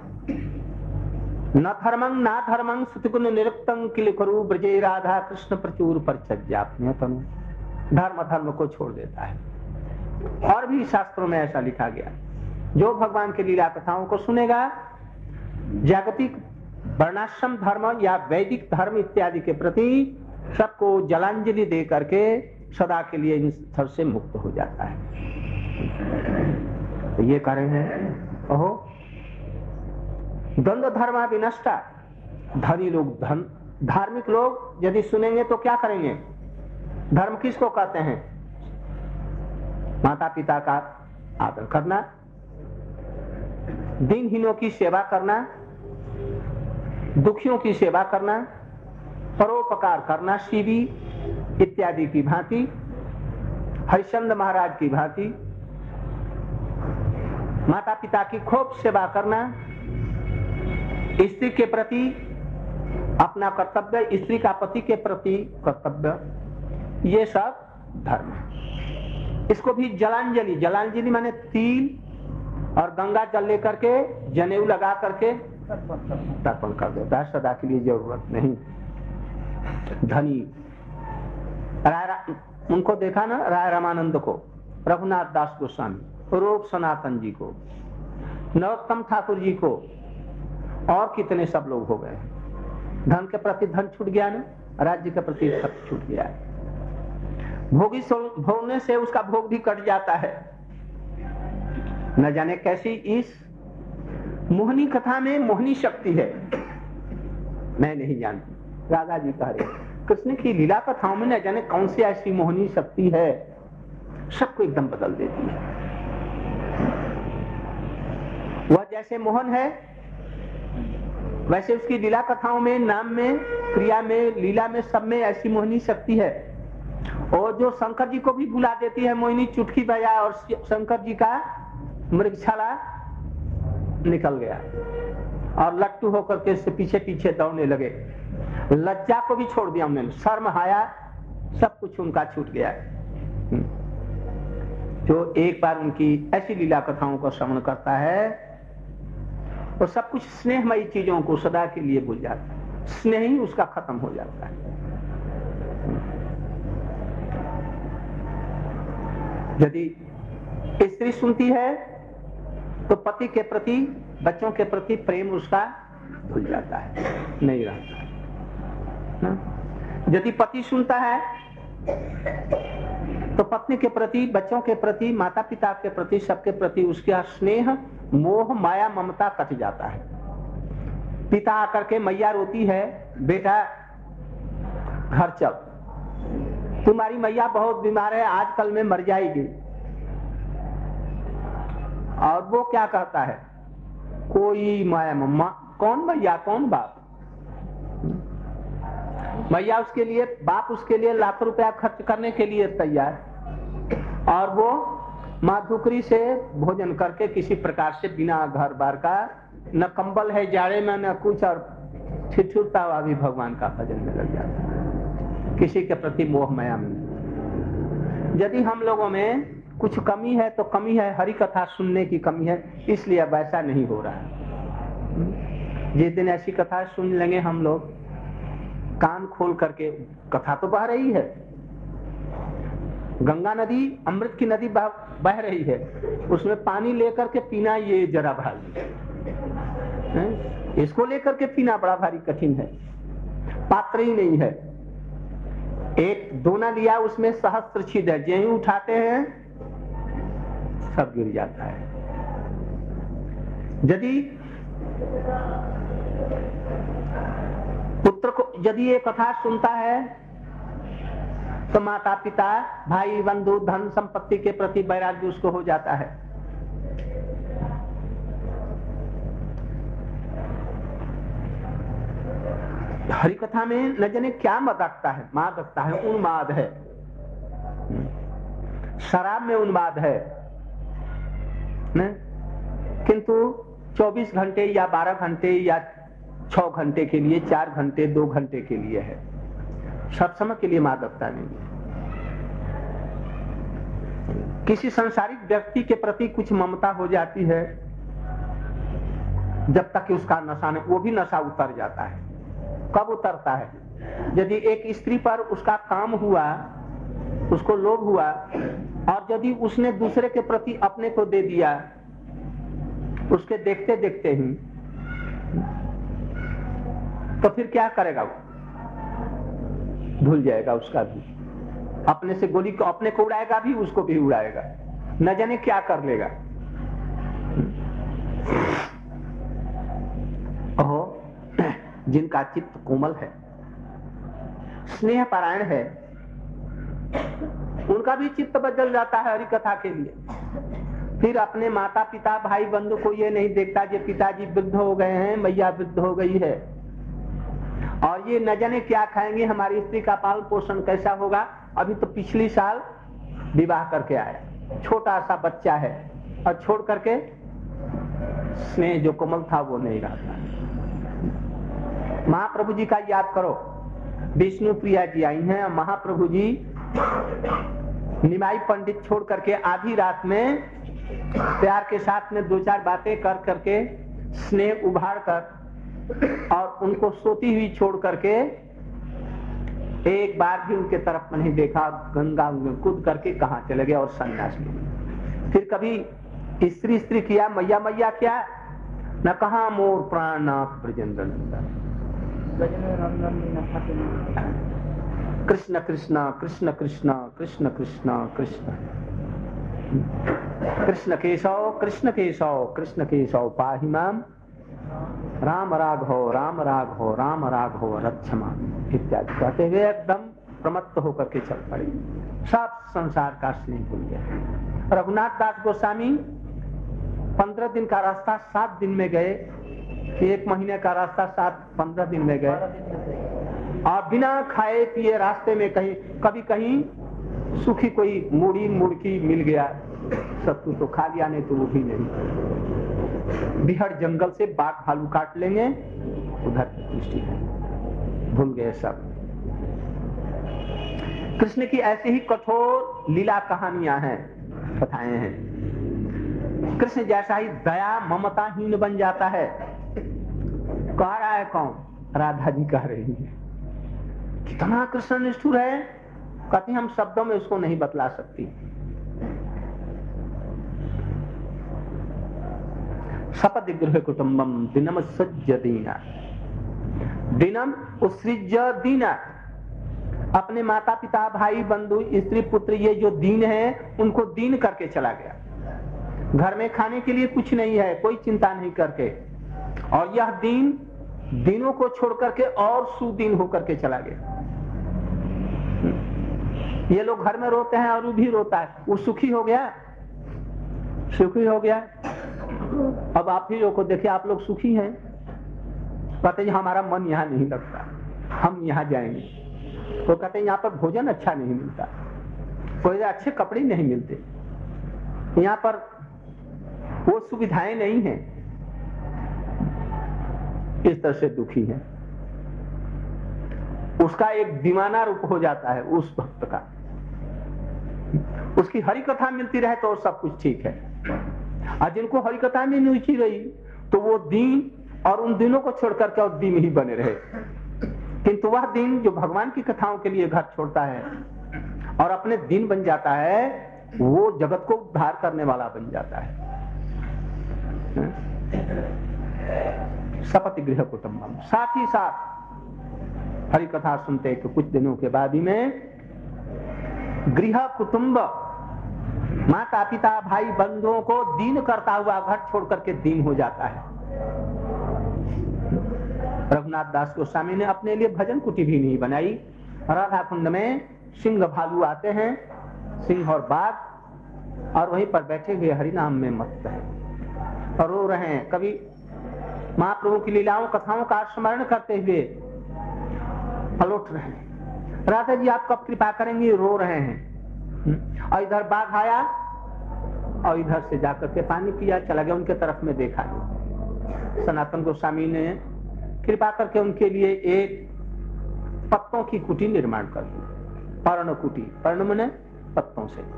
न धर्मं ना धर्मं स्तुतिगुण निरुक्तं किल करू ब्रजे राधा कृष्ण प्रचुर परिचर्याप्य तनु, धर्म धर्म को छोड़ देता है। और भी शास्त्रों में ऐसा लिखा गया, जो भगवान की लीला कथाओं को सुनेगा, जागतिक वर्णाश्रम धर्म या वैदिक धर्म इत्यादि के प्रति सबको जलांजलि दे करके सदा के लिए इन स्तर से मुक्त हो जाता है। तो ये कह रहे हैं, ओहो द्वंद्व धर्म विनष्टा, धनी लोग, धन धार्मिक लोग यदि सुनेंगे तो क्या करेंगे? धर्म किसको कहते हैं? माता पिता का आदर करना, दीनहीनों की सेवा करना, दुखियों की सेवा करना, परोपकार करना, शिवी इत्यादि की भांति, हरिश्चंद्र महाराज की भांति, माता पिता की खूब सेवा करना, स्त्री के प्रति अपना कर्तव्य, स्त्री का पति के प्रति कर्तव्य, ये सब धर्म है। इसको भी जलांजलि, जलांजलि माने तिल और गंगा जल लेकर के जनेऊ लगा करके तर्पण कर देता है, सदा के लिए जरूरत नहीं। धनी राय रा, उनको देखा ना राय रामानंद को, रघुनाथ दास गोस्वामी, रूप सनातन जी को, नरोत्तम ठाकुर जी को, और कितने सब लोग हो गए। धन के प्रति धन छूट गया ना, राज्य के प्रति सब छूट गया। भोगी भोगने से उसका भोग भी कट जाता है। न जाने कैसी इस मोहनी कथा में मोहनी शक्ति है, मैं नहीं जानती। राधा जी कह रहे कृष्ण की लीला कथाओं में न जाने कौन सी ऐसी मोहनी शक्ति है, सबको एकदम बदल देती है। वह जैसे मोहन है वैसे उसकी लीला कथाओं में, नाम में, क्रिया में, लीला में, सब में ऐसी मोहिनी शक्ति है। और जो शंकर जी को भी बुला देती है मोहिनी, चुटकी बजाए और शंकर जी का मृगछाला निकल गया और लट्टू होकर के इससे पीछे पीछे दौड़ने लगे। लज्जा को भी छोड़ दिया उन्होंने, शर्म हाया सब कुछ उनका छूट गया। जो एक बार उनकी ऐसी लीला कथाओं को श्रवण करता है और सब कुछ स्नेहमयी चीजों को सदा के लिए भूल जाता है, स्नेह ही उसका खत्म हो जाता है। यदि स्त्री सुनती है तो पति के प्रति, बच्चों के प्रति प्रेम उसका भूल जाता है, नहीं रहता है। यदि पति सुनता है तो पत्नी के प्रति, बच्चों के प्रति, माता पिता के प्रति, सबके प्रति उसका स्नेह, मोह, माया, ममता कट जाता है। पिता आकर के मैया रोती है, बेटा घर चल, तुम्हारी मैया बहुत बीमार है, आजकल में मर जाएगी। और वो क्या कहता है, कोई माया मम्मा, कौन मैया कौन बाप। मैया उसके लिए, बाप उसके लिए लाखों रुपया खर्च करने के लिए तैयार, और वो माधुकरी से भोजन करके किसी प्रकार से बिना घर बार का, न कंबल है जाड़े में न कुछ, और ठिठुरता हुआ भी भगवान का भजन में लग जाता है, किसी के प्रति मोह माया में। यदि हम लोगों में कुछ कमी है तो कमी है हरि कथा सुनने की कमी है, इसलिए वैसा नहीं हो रहा है। जिस दिन ऐसी कथा सुन लेंगे हम लोग कान खोल करके, कथा तो बह रही है, गंगा नदी अमृत की नदी बह, बह रही है, उसमें पानी लेकर के पीना ये जरा भारी है, इसको लेकर के पीना बड़ा भारी कठिन है, पात्र ही नहीं है। एक दोना लिया उसमें सहस्त्र छिद है, जो उठाते हैं सब गिर जाता है। यदि पुत्र को, यदि ये कथा सुनता है तो माता पिता, भाई बंधु, धन संपत्ति के प्रति वैराग्य उसको हो जाता है। हरि कथा में न जाने क्या मदकता है, मादकता है, उन्माद है, शराब में उन्माद है न? किंतु चौबीस घंटे या बारह घंटे या छह घंटे के लिए, चार घंटे, दो घंटे के लिए है, सब समय के लिए मादकता नहीं है। किसी संसारिक व्यक्ति के प्रति कुछ ममता हो जाती है, जब तक कि उसका नशा नहीं, वो भी नशा उतर जाता है। कब उतरता है? यदि एक स्त्री पर उसका काम हुआ, उसको लोभ हुआ, और यदि उसने दूसरे के प्रति अपने को दे दिया, उसके देखते देखते ही, तो फिर क्या करेगा वो? भूल जाएगा उसका भी, अपने से गोली को अपने को उड़ाएगा भी, उसको भी उड़ाएगा, न जाने क्या कर लेगा। ओहो, जिनका चित्त कोमल है, स्नेह परायण है, उनका भी चित्त बदल जाता है हरि कथा के लिए। फिर अपने माता पिता, भाई बंधु को ये नहीं देखता कि पिताजी वृद्ध हो गए हैं, मैया वृद्ध हो गई है, और ये न जाने क्या खाएंगे, हमारी स्त्री का पालन पोषण कैसा होगा। अभी तो पिछली साल विवाह करके आया, छोटा सा बच्चा है, और छोड़ करके स्नेह जो कोमल था वो नहीं रहता। महाप्रभु जी का याद करो, विष्णु प्रिया जी आई हैं, और महाप्रभु जी निमाई पंडित छोड़ करके आधी रात में प्यार के साथ में दो चार बातें कर करके, स्नेह उभार कर और उनको सोती हुई छोड़ करके एक बार भी उनके तरफ नहीं देखा, गंगा में कूद करके कहाँ चले गए और सन्यास ले। फिर कभी स्त्री स्त्री किया, मैया मैया किया, न कहा मोर प्राणनाथ ब्रजेंद्र नंदन। कृष्ण कृष्ण कृष्ण कृष्ण कृष्ण कृष्ण कृष्ण कृष्ण केशव कृष्ण केशव कृष्ण केशव पाहि माम, राम राघव राम राघव राम राघव रक्षमा इत्यादि कहते हुए एकदम प्रमत्त होकर के चल पड़े। सब संसार का स्नेह भूल गए। रघुनाथ दास गोस्वामी पंद्रह दिन का रास्ता सात दिन में गए, एक महीने का रास्ता सात पंद्रह दिन में गए, और बिना खाए पिए रास्ते में कहीं कभी कहीं सूखी कोई मूढ़ी मुड़की मिल गया, सत्तू तो खा लिया, नहीं तो वो भी नहीं। बिहार जंगल से बाघ भालू काट लेंगे, उधर दृष्टि है, भूल गए सब। कृष्ण की ऐसी ही कठोर लीला कहानियां हैं, कथाएं हैं। कृष्ण जैसा ही दया ममताहीन बन जाता है। कह रहा है कौन? राधा जी कह रही है। कितना कृष्ण निष्ठुर है, कहते हम शब्दों में उसको नहीं बतला सकती। सपदि गृह कुटुंबम दिनम सज्ज दीना, दिनम उत्सृज दीना, अपने माता पिता भाई बंधु स्त्री पुत्र ये जो दीन है उनको दीन करके चला गया। घर में खाने के लिए कुछ नहीं है, कोई चिंता नहीं करके, और यह दीन दीनों को छोड़ करके और सुदीन होकर के चला गया। ये लोग घर में रोते हैं और वो भी रोता है, वो सुखी हो गया, सुखी हो गया। अब आप ही लोग को देखिए, आप लोग सुखी हैं, कहते हैं हमारा मन यहाँ नहीं लगता, हम यहाँ जाएंगे। तो कहते हैं यहाँ पर भोजन अच्छा नहीं मिलता, कोई अच्छे कपड़े नहीं मिलते, यहाँ पर वो सुविधाएं नहीं हैं, इस तरह से दुखी है। उसका एक दीवाना रूप हो जाता है उस भक्त का। उसकी हरि कथा मिलती रहे तो सब कुछ ठीक है, और जिनको हरि कथा में नहीं रुचि रही तो वो दीन, और उन दिनों को छोड़ करके और दीन ही बने रहे। किंतु वह दिन जो भगवान की कथाओं के लिए घर छोड़ता है और अपने दिन बन जाता है, वो जगत को उद्धार करने वाला बन जाता है। सपति गृह कुटुंबम, साथ ही साथ हरि कथा सुनते कि कुछ दिनों के बाद ही में गृह कुटुंब, माता पिता भाई बंधुओं को दीन करता हुआ घर छोड़ करके दीन हो जाता है। रघुनाथ दास गोस्वामी ने अपने लिए भजन कुटी भी नहीं बनाई। राधा कुंड में सिंह भालू आते हैं, सिंह और बाघ, और वहीं पर बैठे हुए हरिनाम में मस्त है और रो रहे हैं। कभी महाप्रभु की लीलाओं कथाओं का स्मरण करते हुए पलट रहे हैं, राधा जी आप कब कृपा करेंगे, रो रहे हैं। और इधर बाघ आया और इधर से जाकर के पानी पिया, चला गया, उनके तरफ में देखा नहीं। सनातन गोस्वामी ने कृपा करके उनके लिए एक पत्तों की कुटी निर्माण कर दी, पर्ण कुटी, पर्ण मने पत्तों से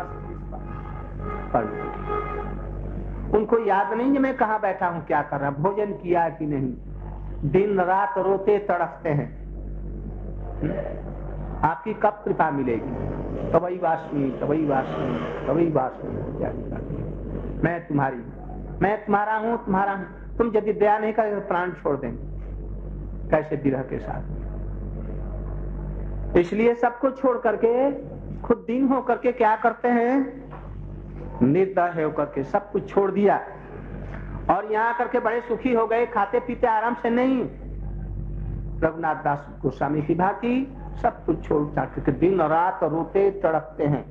पर्ण कुटी। उनको याद नहीं कि मैं कहाँ बैठा हूँ, क्या कर रहा, भोजन किया कि नहीं, दिन रात रोते तड़पते हैं। आपकी कब कृपा मिलेगी? कवई वासनी कवई वासनी कवई वासनी, मैं तुम्हारी, मैं तुम्हारा हूँ तुम्हारा हूँ, तुम यदि दया नहीं करोगे प्राण छोड़ देंगे। कैसे विरह के साथ। इसलिए सबको छोड़ करके खुद दीन हो करके क्या करते हैं, निर्दय होकर के सब कुछ छोड़ दिया और यहाँ करके बड़े सुखी हो गए, खाते पीते आराम से नहीं। रघुनाथ दास गोस्वामी की भांति सब कुछ छोड़ करके दिन और रात रोते तड़पते हैं।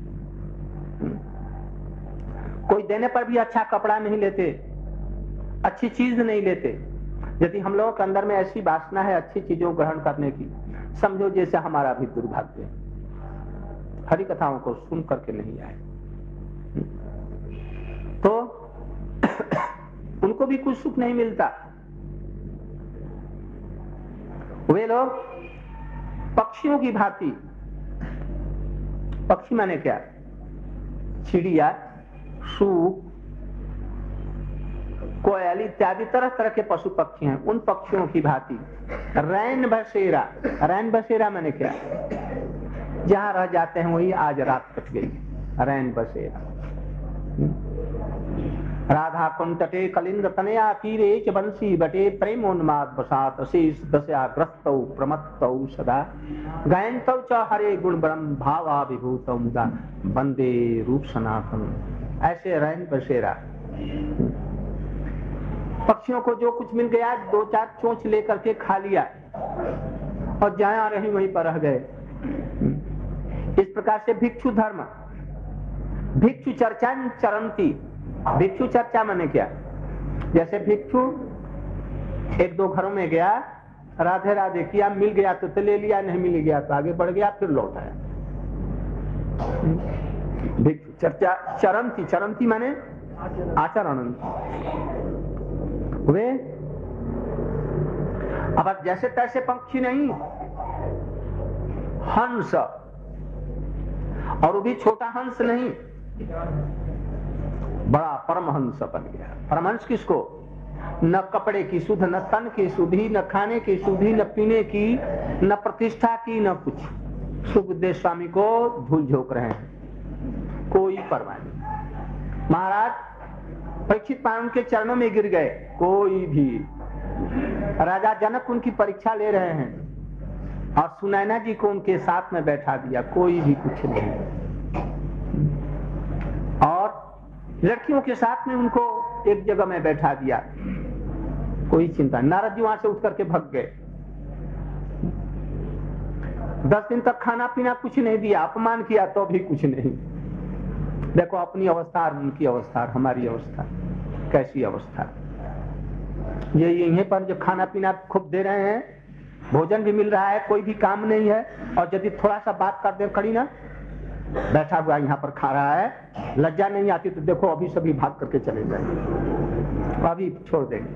कोई देने पर भी अच्छा कपड़ा नहीं लेते, अच्छी चीज नहीं लेते। यदि हम लोगों के अंदर में ऐसी वासना है अच्छी चीजों ग्रहण करने की, समझो जैसे हमारा भी दुर्भाग्य है, हरि कथाओं को सुन करके नहीं आए तो उनको भी कुछ सुख नहीं मिलता। वे लोग पक्षियों की भांति, पक्षी माने क्या, चिड़िया, सूप, कोयल इत्यादि तरह तरह के पशु पक्षी हैं, उन पक्षियों की भांति रैन बसेरा। रैन बसेरा मैंने क्या, जहां रह जाते हैं वही आज रात कट गई, रैन बसेरा। राधा कुंतटे कलिंग तनया तीरे च बंसी बटे प्रेमोन्माद बसात शेष दशा ग्रस्तौ प्रमत्तौ सदा गायन्तौ च हरे गुण ब्रह्म भावाभिभूतौ मुदा वंदे रूप सनातन। ऐसे रैन बसेरा पक्षियों को जो कुछ मिल गया दो चार चोंच लेकर के खा लिया और जहां रही वहीं पर रह गए। इस प्रकार से भिक्षु धर्म, भिक्षु चर्चा चरंती। भिक्षु चर्चा माने क्या, जैसे भिक्षु एक दो घरों में गया, राधे राधे किया, मिल गया तो, तो ले लिया, नहीं मिल गया तो आगे बढ़ गया, फिर लौट आया। भिक्षु चर्चा चरंती। चरंती माने आचरण वे। अब जैसे तैसे पक्षी नहीं, हंस, और वो भी छोटा हंस नहीं, बड़ा परमहंस बन गया। परमहंस किसको, न कपड़े की सुध, न तन की सुधी, न खाने की सुधी, न पीने की, न प्रतिष्ठा की, न कुछ। सुखदेव स्वामी को भूल झोंक रहे हैं, कोई परवाह नहीं। महाराज परीक्षित पान के चरणों में गिर गए, कोई भी। राजा जनक उनकी परीक्षा ले रहे हैं और सुनैना जी को उनके साथ में बैठा दिया, कोई भी कुछ नहीं। और लड़कियों के साथ में उनको एक जगह में बैठा दिया, कोई चिंता। नारद जी वहां से उठ करके भाग गए। दस दिन तक खाना पीना कुछ नहीं दिया, अपमान किया तो भी कुछ नहीं। देखो अपनी अवस्था, उनकी अवस्था, हमारी अवस्था, कैसी अवस्था। ये यहीं पर जो खाना पीना खूब दे रहे हैं, भोजन भी मिल रहा है, कोई भी काम नहीं है, और यदि थोड़ा सा बात कर दे खड़ी ना, बैठा हुआ यहाँ पर खा रहा है, लज्जा नहीं आती तो देखो अभी सभी भाग करके चले जाएंगे, अभी छोड़ देंगे।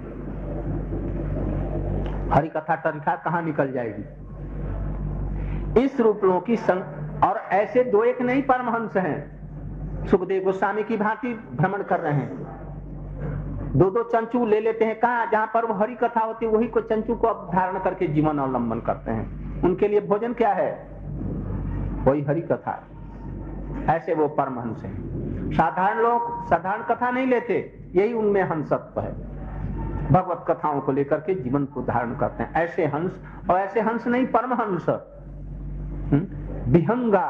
हरि कथा तरीका कहाँ निकल जाएगी। इस रूपों की संग, और ऐसे दो एक नहीं परमहंस हैं, सुखदेव गोस्वामी की भांति भ्रमण कर रहे हैं। दो दो चंचू ले लेते हैं, कहा जहां पर वो हरि कथा होती है वही को चंचू को अब धारण करके जीवन अवलंबन करते हैं। उनके लिए भोजन क्या है, वही हरि कथा। ऐसे वो परमहंस हैं। साधारण लोग साधारण कथा नहीं लेते, यही उनमें हंसत्व है। भगवत कथाओं को लेकर के जीवन को धारण करते हैं, ऐसे हंस। और ऐसे हंस नहीं, परमहंस, विहंगा,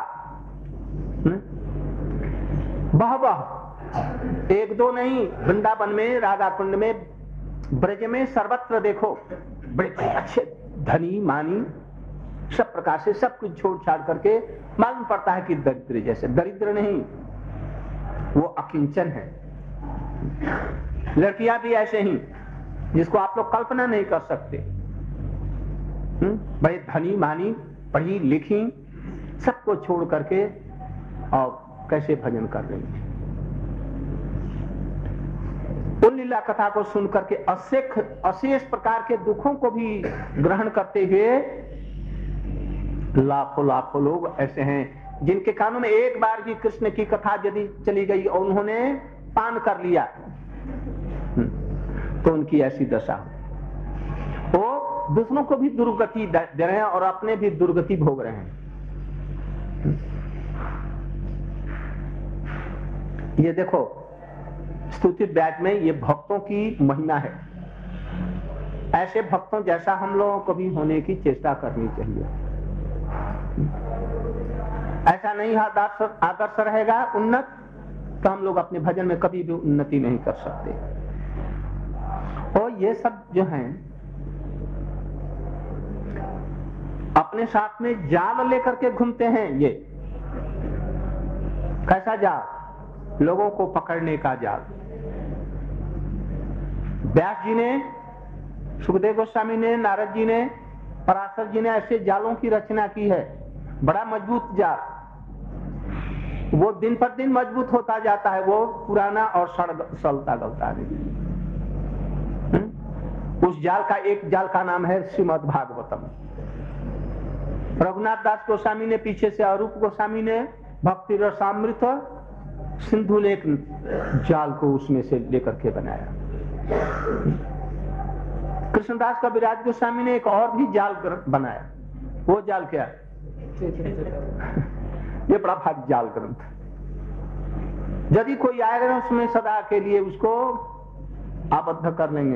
बहबह, एक दो नहीं। वृंदावन में, राधा कुंड में, ब्रज में, सर्वत्र देखो बड़े बड़े अच्छे धनी मानी, सब प्रकार से सब कुछ छोड़ छाड़ करके मालूम पड़ता है कि दरिद्र जैसे। दरिद्र नहीं, वो अकिंचन है। लड़कियां भी ऐसे ही, जिसको आप लोग कल्पना नहीं कर सकते। हुँ? बड़े धनी मानी, पढ़ी लिखी, सबको छोड़ करके और कैसे भजन कर रही है। उन लीला कथा को सुन करके अशेष अशेष प्रकार के दुखों को भी ग्रहण करते हुए लाखों लाखों लोग ऐसे हैं जिनके कानों में एक बार भी कृष्ण की कथा यदि चली गई और उन्होंने पान कर लिया तो उनकी ऐसी दशा। वो दूसरों को भी दुर्गति दे रहे हैं और अपने भी दुर्गति भोग रहे हैं। ये देखो स्तुति बैग में ये भक्तों की महिमा है। ऐसे भक्तों जैसा हम लोगों को भी होने की चेष्टा करनी चाहिए। ऐसा नहीं आदर्श आदर्श रहेगा उन्नत तो हम लोग अपने भजन में कभी भी उन्नति नहीं कर सकते। और ये सब जो हैं अपने साथ में जाल लेकर के घूमते हैं। ये कैसा जाल? लोगों को पकड़ने का जाल। व्यास जी ने, सुखदेव गोस्वामी ने, नारद जी ने, पराशर जी ने ऐसे जालों की रचना की है। बड़ा मजबूत जाल, वो दिन पर दिन मजबूत होता जाता है। वो पुराना और सड़ता गलता नहीं। उस जाल का एक जाल का नाम है श्रीमद् भागवतम। रघुनाथ दास गोस्वामी ने पीछे से, अरूप गोस्वामी ने भक्ति रसामृत सिंधु लेख जाल को उसमें से लेकर के बनाया। कृष्णदास कविराज गोस्वामी ने एक और भी जाल बनाया। वो जाल क्या? ये बड़ा भारी जाल ग्रंथ। यदि कोई आएगा उसमें सदा के लिए उसको आबद्ध कर लेंगे।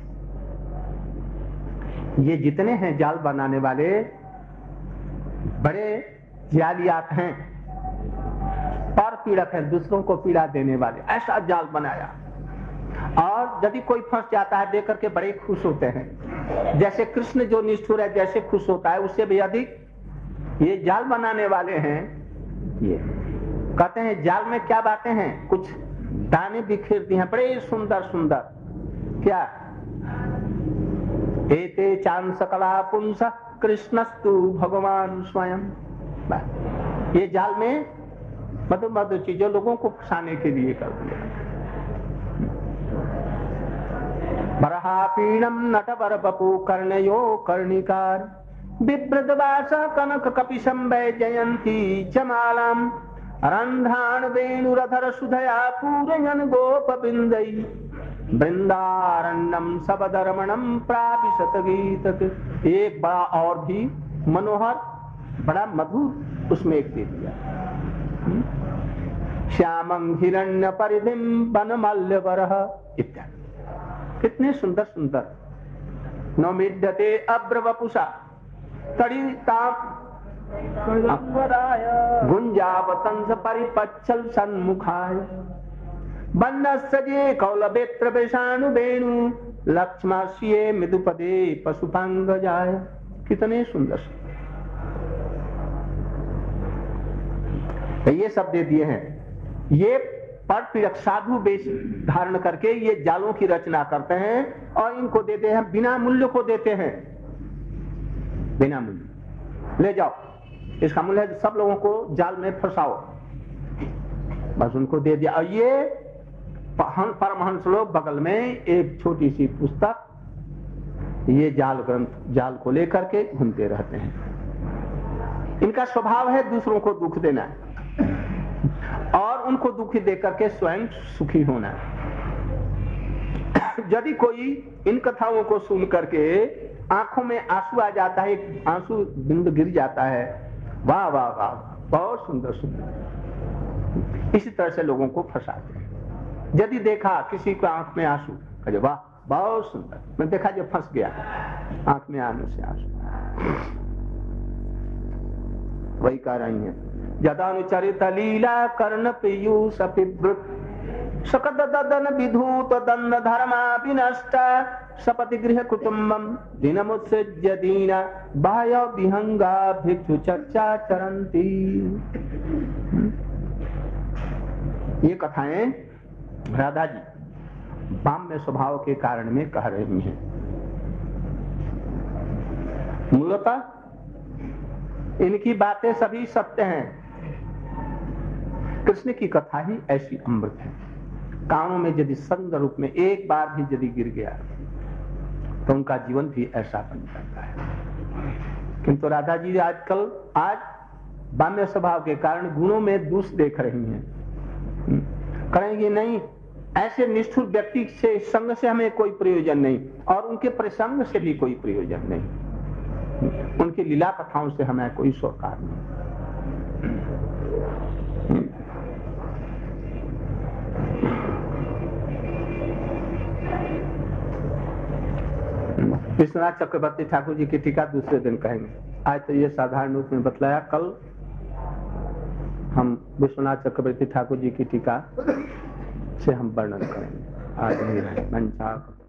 ये जितने हैं जाल बनाने वाले बड़े जालियात हैं, पर पीड़क हैं, दूसरों को पीड़ा देने वाले, ऐसा जाल बनाया। और यदि कोई फंस जाता है देख करके बड़े खुश होते हैं। जैसे कृष्ण जो निष्ठुर है जैसे खुश होता है उससे भी अधिक ये जाल बनाने वाले हैं। ये कहते हैं जाल में क्या बातें हैं, कुछ दाने बिखेर दी हैं बड़े सुंदर सुंदर। क्या? एते चांद सकला पुंस कृष्णस्तु भगवान स्वयं। ये जाल में मधुर मधुर चीजों लोगों को फंसाने के लिए कर दिया। बरहापीणम नटवर बपु कर्णयो कर्णिकार बिभ्रदवास कनक कपिशं जयंती चमालाम रंध्राण वेणुरधर सुधया पूरयन गोपबिंदई वृंदारण्यम सबदरमणम प्रापिशत गीत। एक बड़ा और भी मनोहर बड़ा मधुर उसमें एक दे दिया। श्यामं हिरण्य परिधिम वनमल्यवरः इत्यादि। कितने सुंदर सुंदर। नौमिद्यते अब्रवपुषा तड़िता गुंजावतंस परिपच्छल सन्मुखाय बन्नसजे कौलबेत्र विषाणु वेणु लक्ष्मास्ये मृदुपदे पशुपांग जाय। कितने सुंदर ये सब दे दिए हैं। ये पर पीड़क साधु वेश धारण करके ये जालों की रचना करते हैं और इनको देते हैं, बिना मूल्य को देते हैं। बिना मूल्य ले जाओ, इसका मूल्य है सब लोगों को जाल में फंसाओ, बस उनको दे दिया। और ये परमहंस लोग बगल में एक छोटी सी पुस्तक ये जाल ग्रंथ जाल को लेकर के घूमते रहते हैं। इनका स्वभाव है दूसरों को दुख देना और उनको दुखी देख करके स्वयं सुखी होना। यदि कोई इन कथाओं को सुन करके आंखों में आंसू आ जाता है, एक आंसू बिंदु गिर जाता है, वाह वाह वाह बहुत सुंदर सुंदर, इसी तरह से लोगों को फंसाते हैं। यदि देखा किसी को आंख में आंसू, कहे वाह बहुत सुंदर, मैं देखा जो फंस गया आंख में आने से आंसू, वही कह रही है। जदानुचरित लीला कर्ण पीयूष पिबृत सकद ददन विधूत दंड धर्मा विनष्ट सपति गृह कुटुंबम दिनमुत्सृज्य दीना बाह्य विहंगा भिक्षु चर्चा चरंती। ये कथाएं राधा जी बाम्य स्वभाव के कारण में कह रही हैं। मूलतः इनकी बातें सभी सत्य हैं। कृष्ण की कथा ही ऐसी अमृत है। कानों में यदि संग रूप में एक बार भी यदि गिर गया तो उनका जीवन भी ऐसा बन जाता है। किंतु राधा जी आजकल आज बाम्य स्वभाव के कारण गुणों में दोष देख रही हैं। कहेंगे नहीं, ऐसे निष्ठुर व्यक्ति से संग से हमें कोई प्रयोजन नहीं और उनके प्रसंग से भी कोई प्रयोजन नहीं, उनकी लीला कथाओं से हमें कोई सरोकार नहीं। विश्वनाथ चक्रवर्ती ठाकुर जी की टीका दूसरे दिन कहेंगे। आज तो ये साधारण रूप में बतलाया, कल हम विश्वनाथ चक्रवर्ती ठाकुर जी की टीका से हम वर्णन करेंगे। आज नहीं है।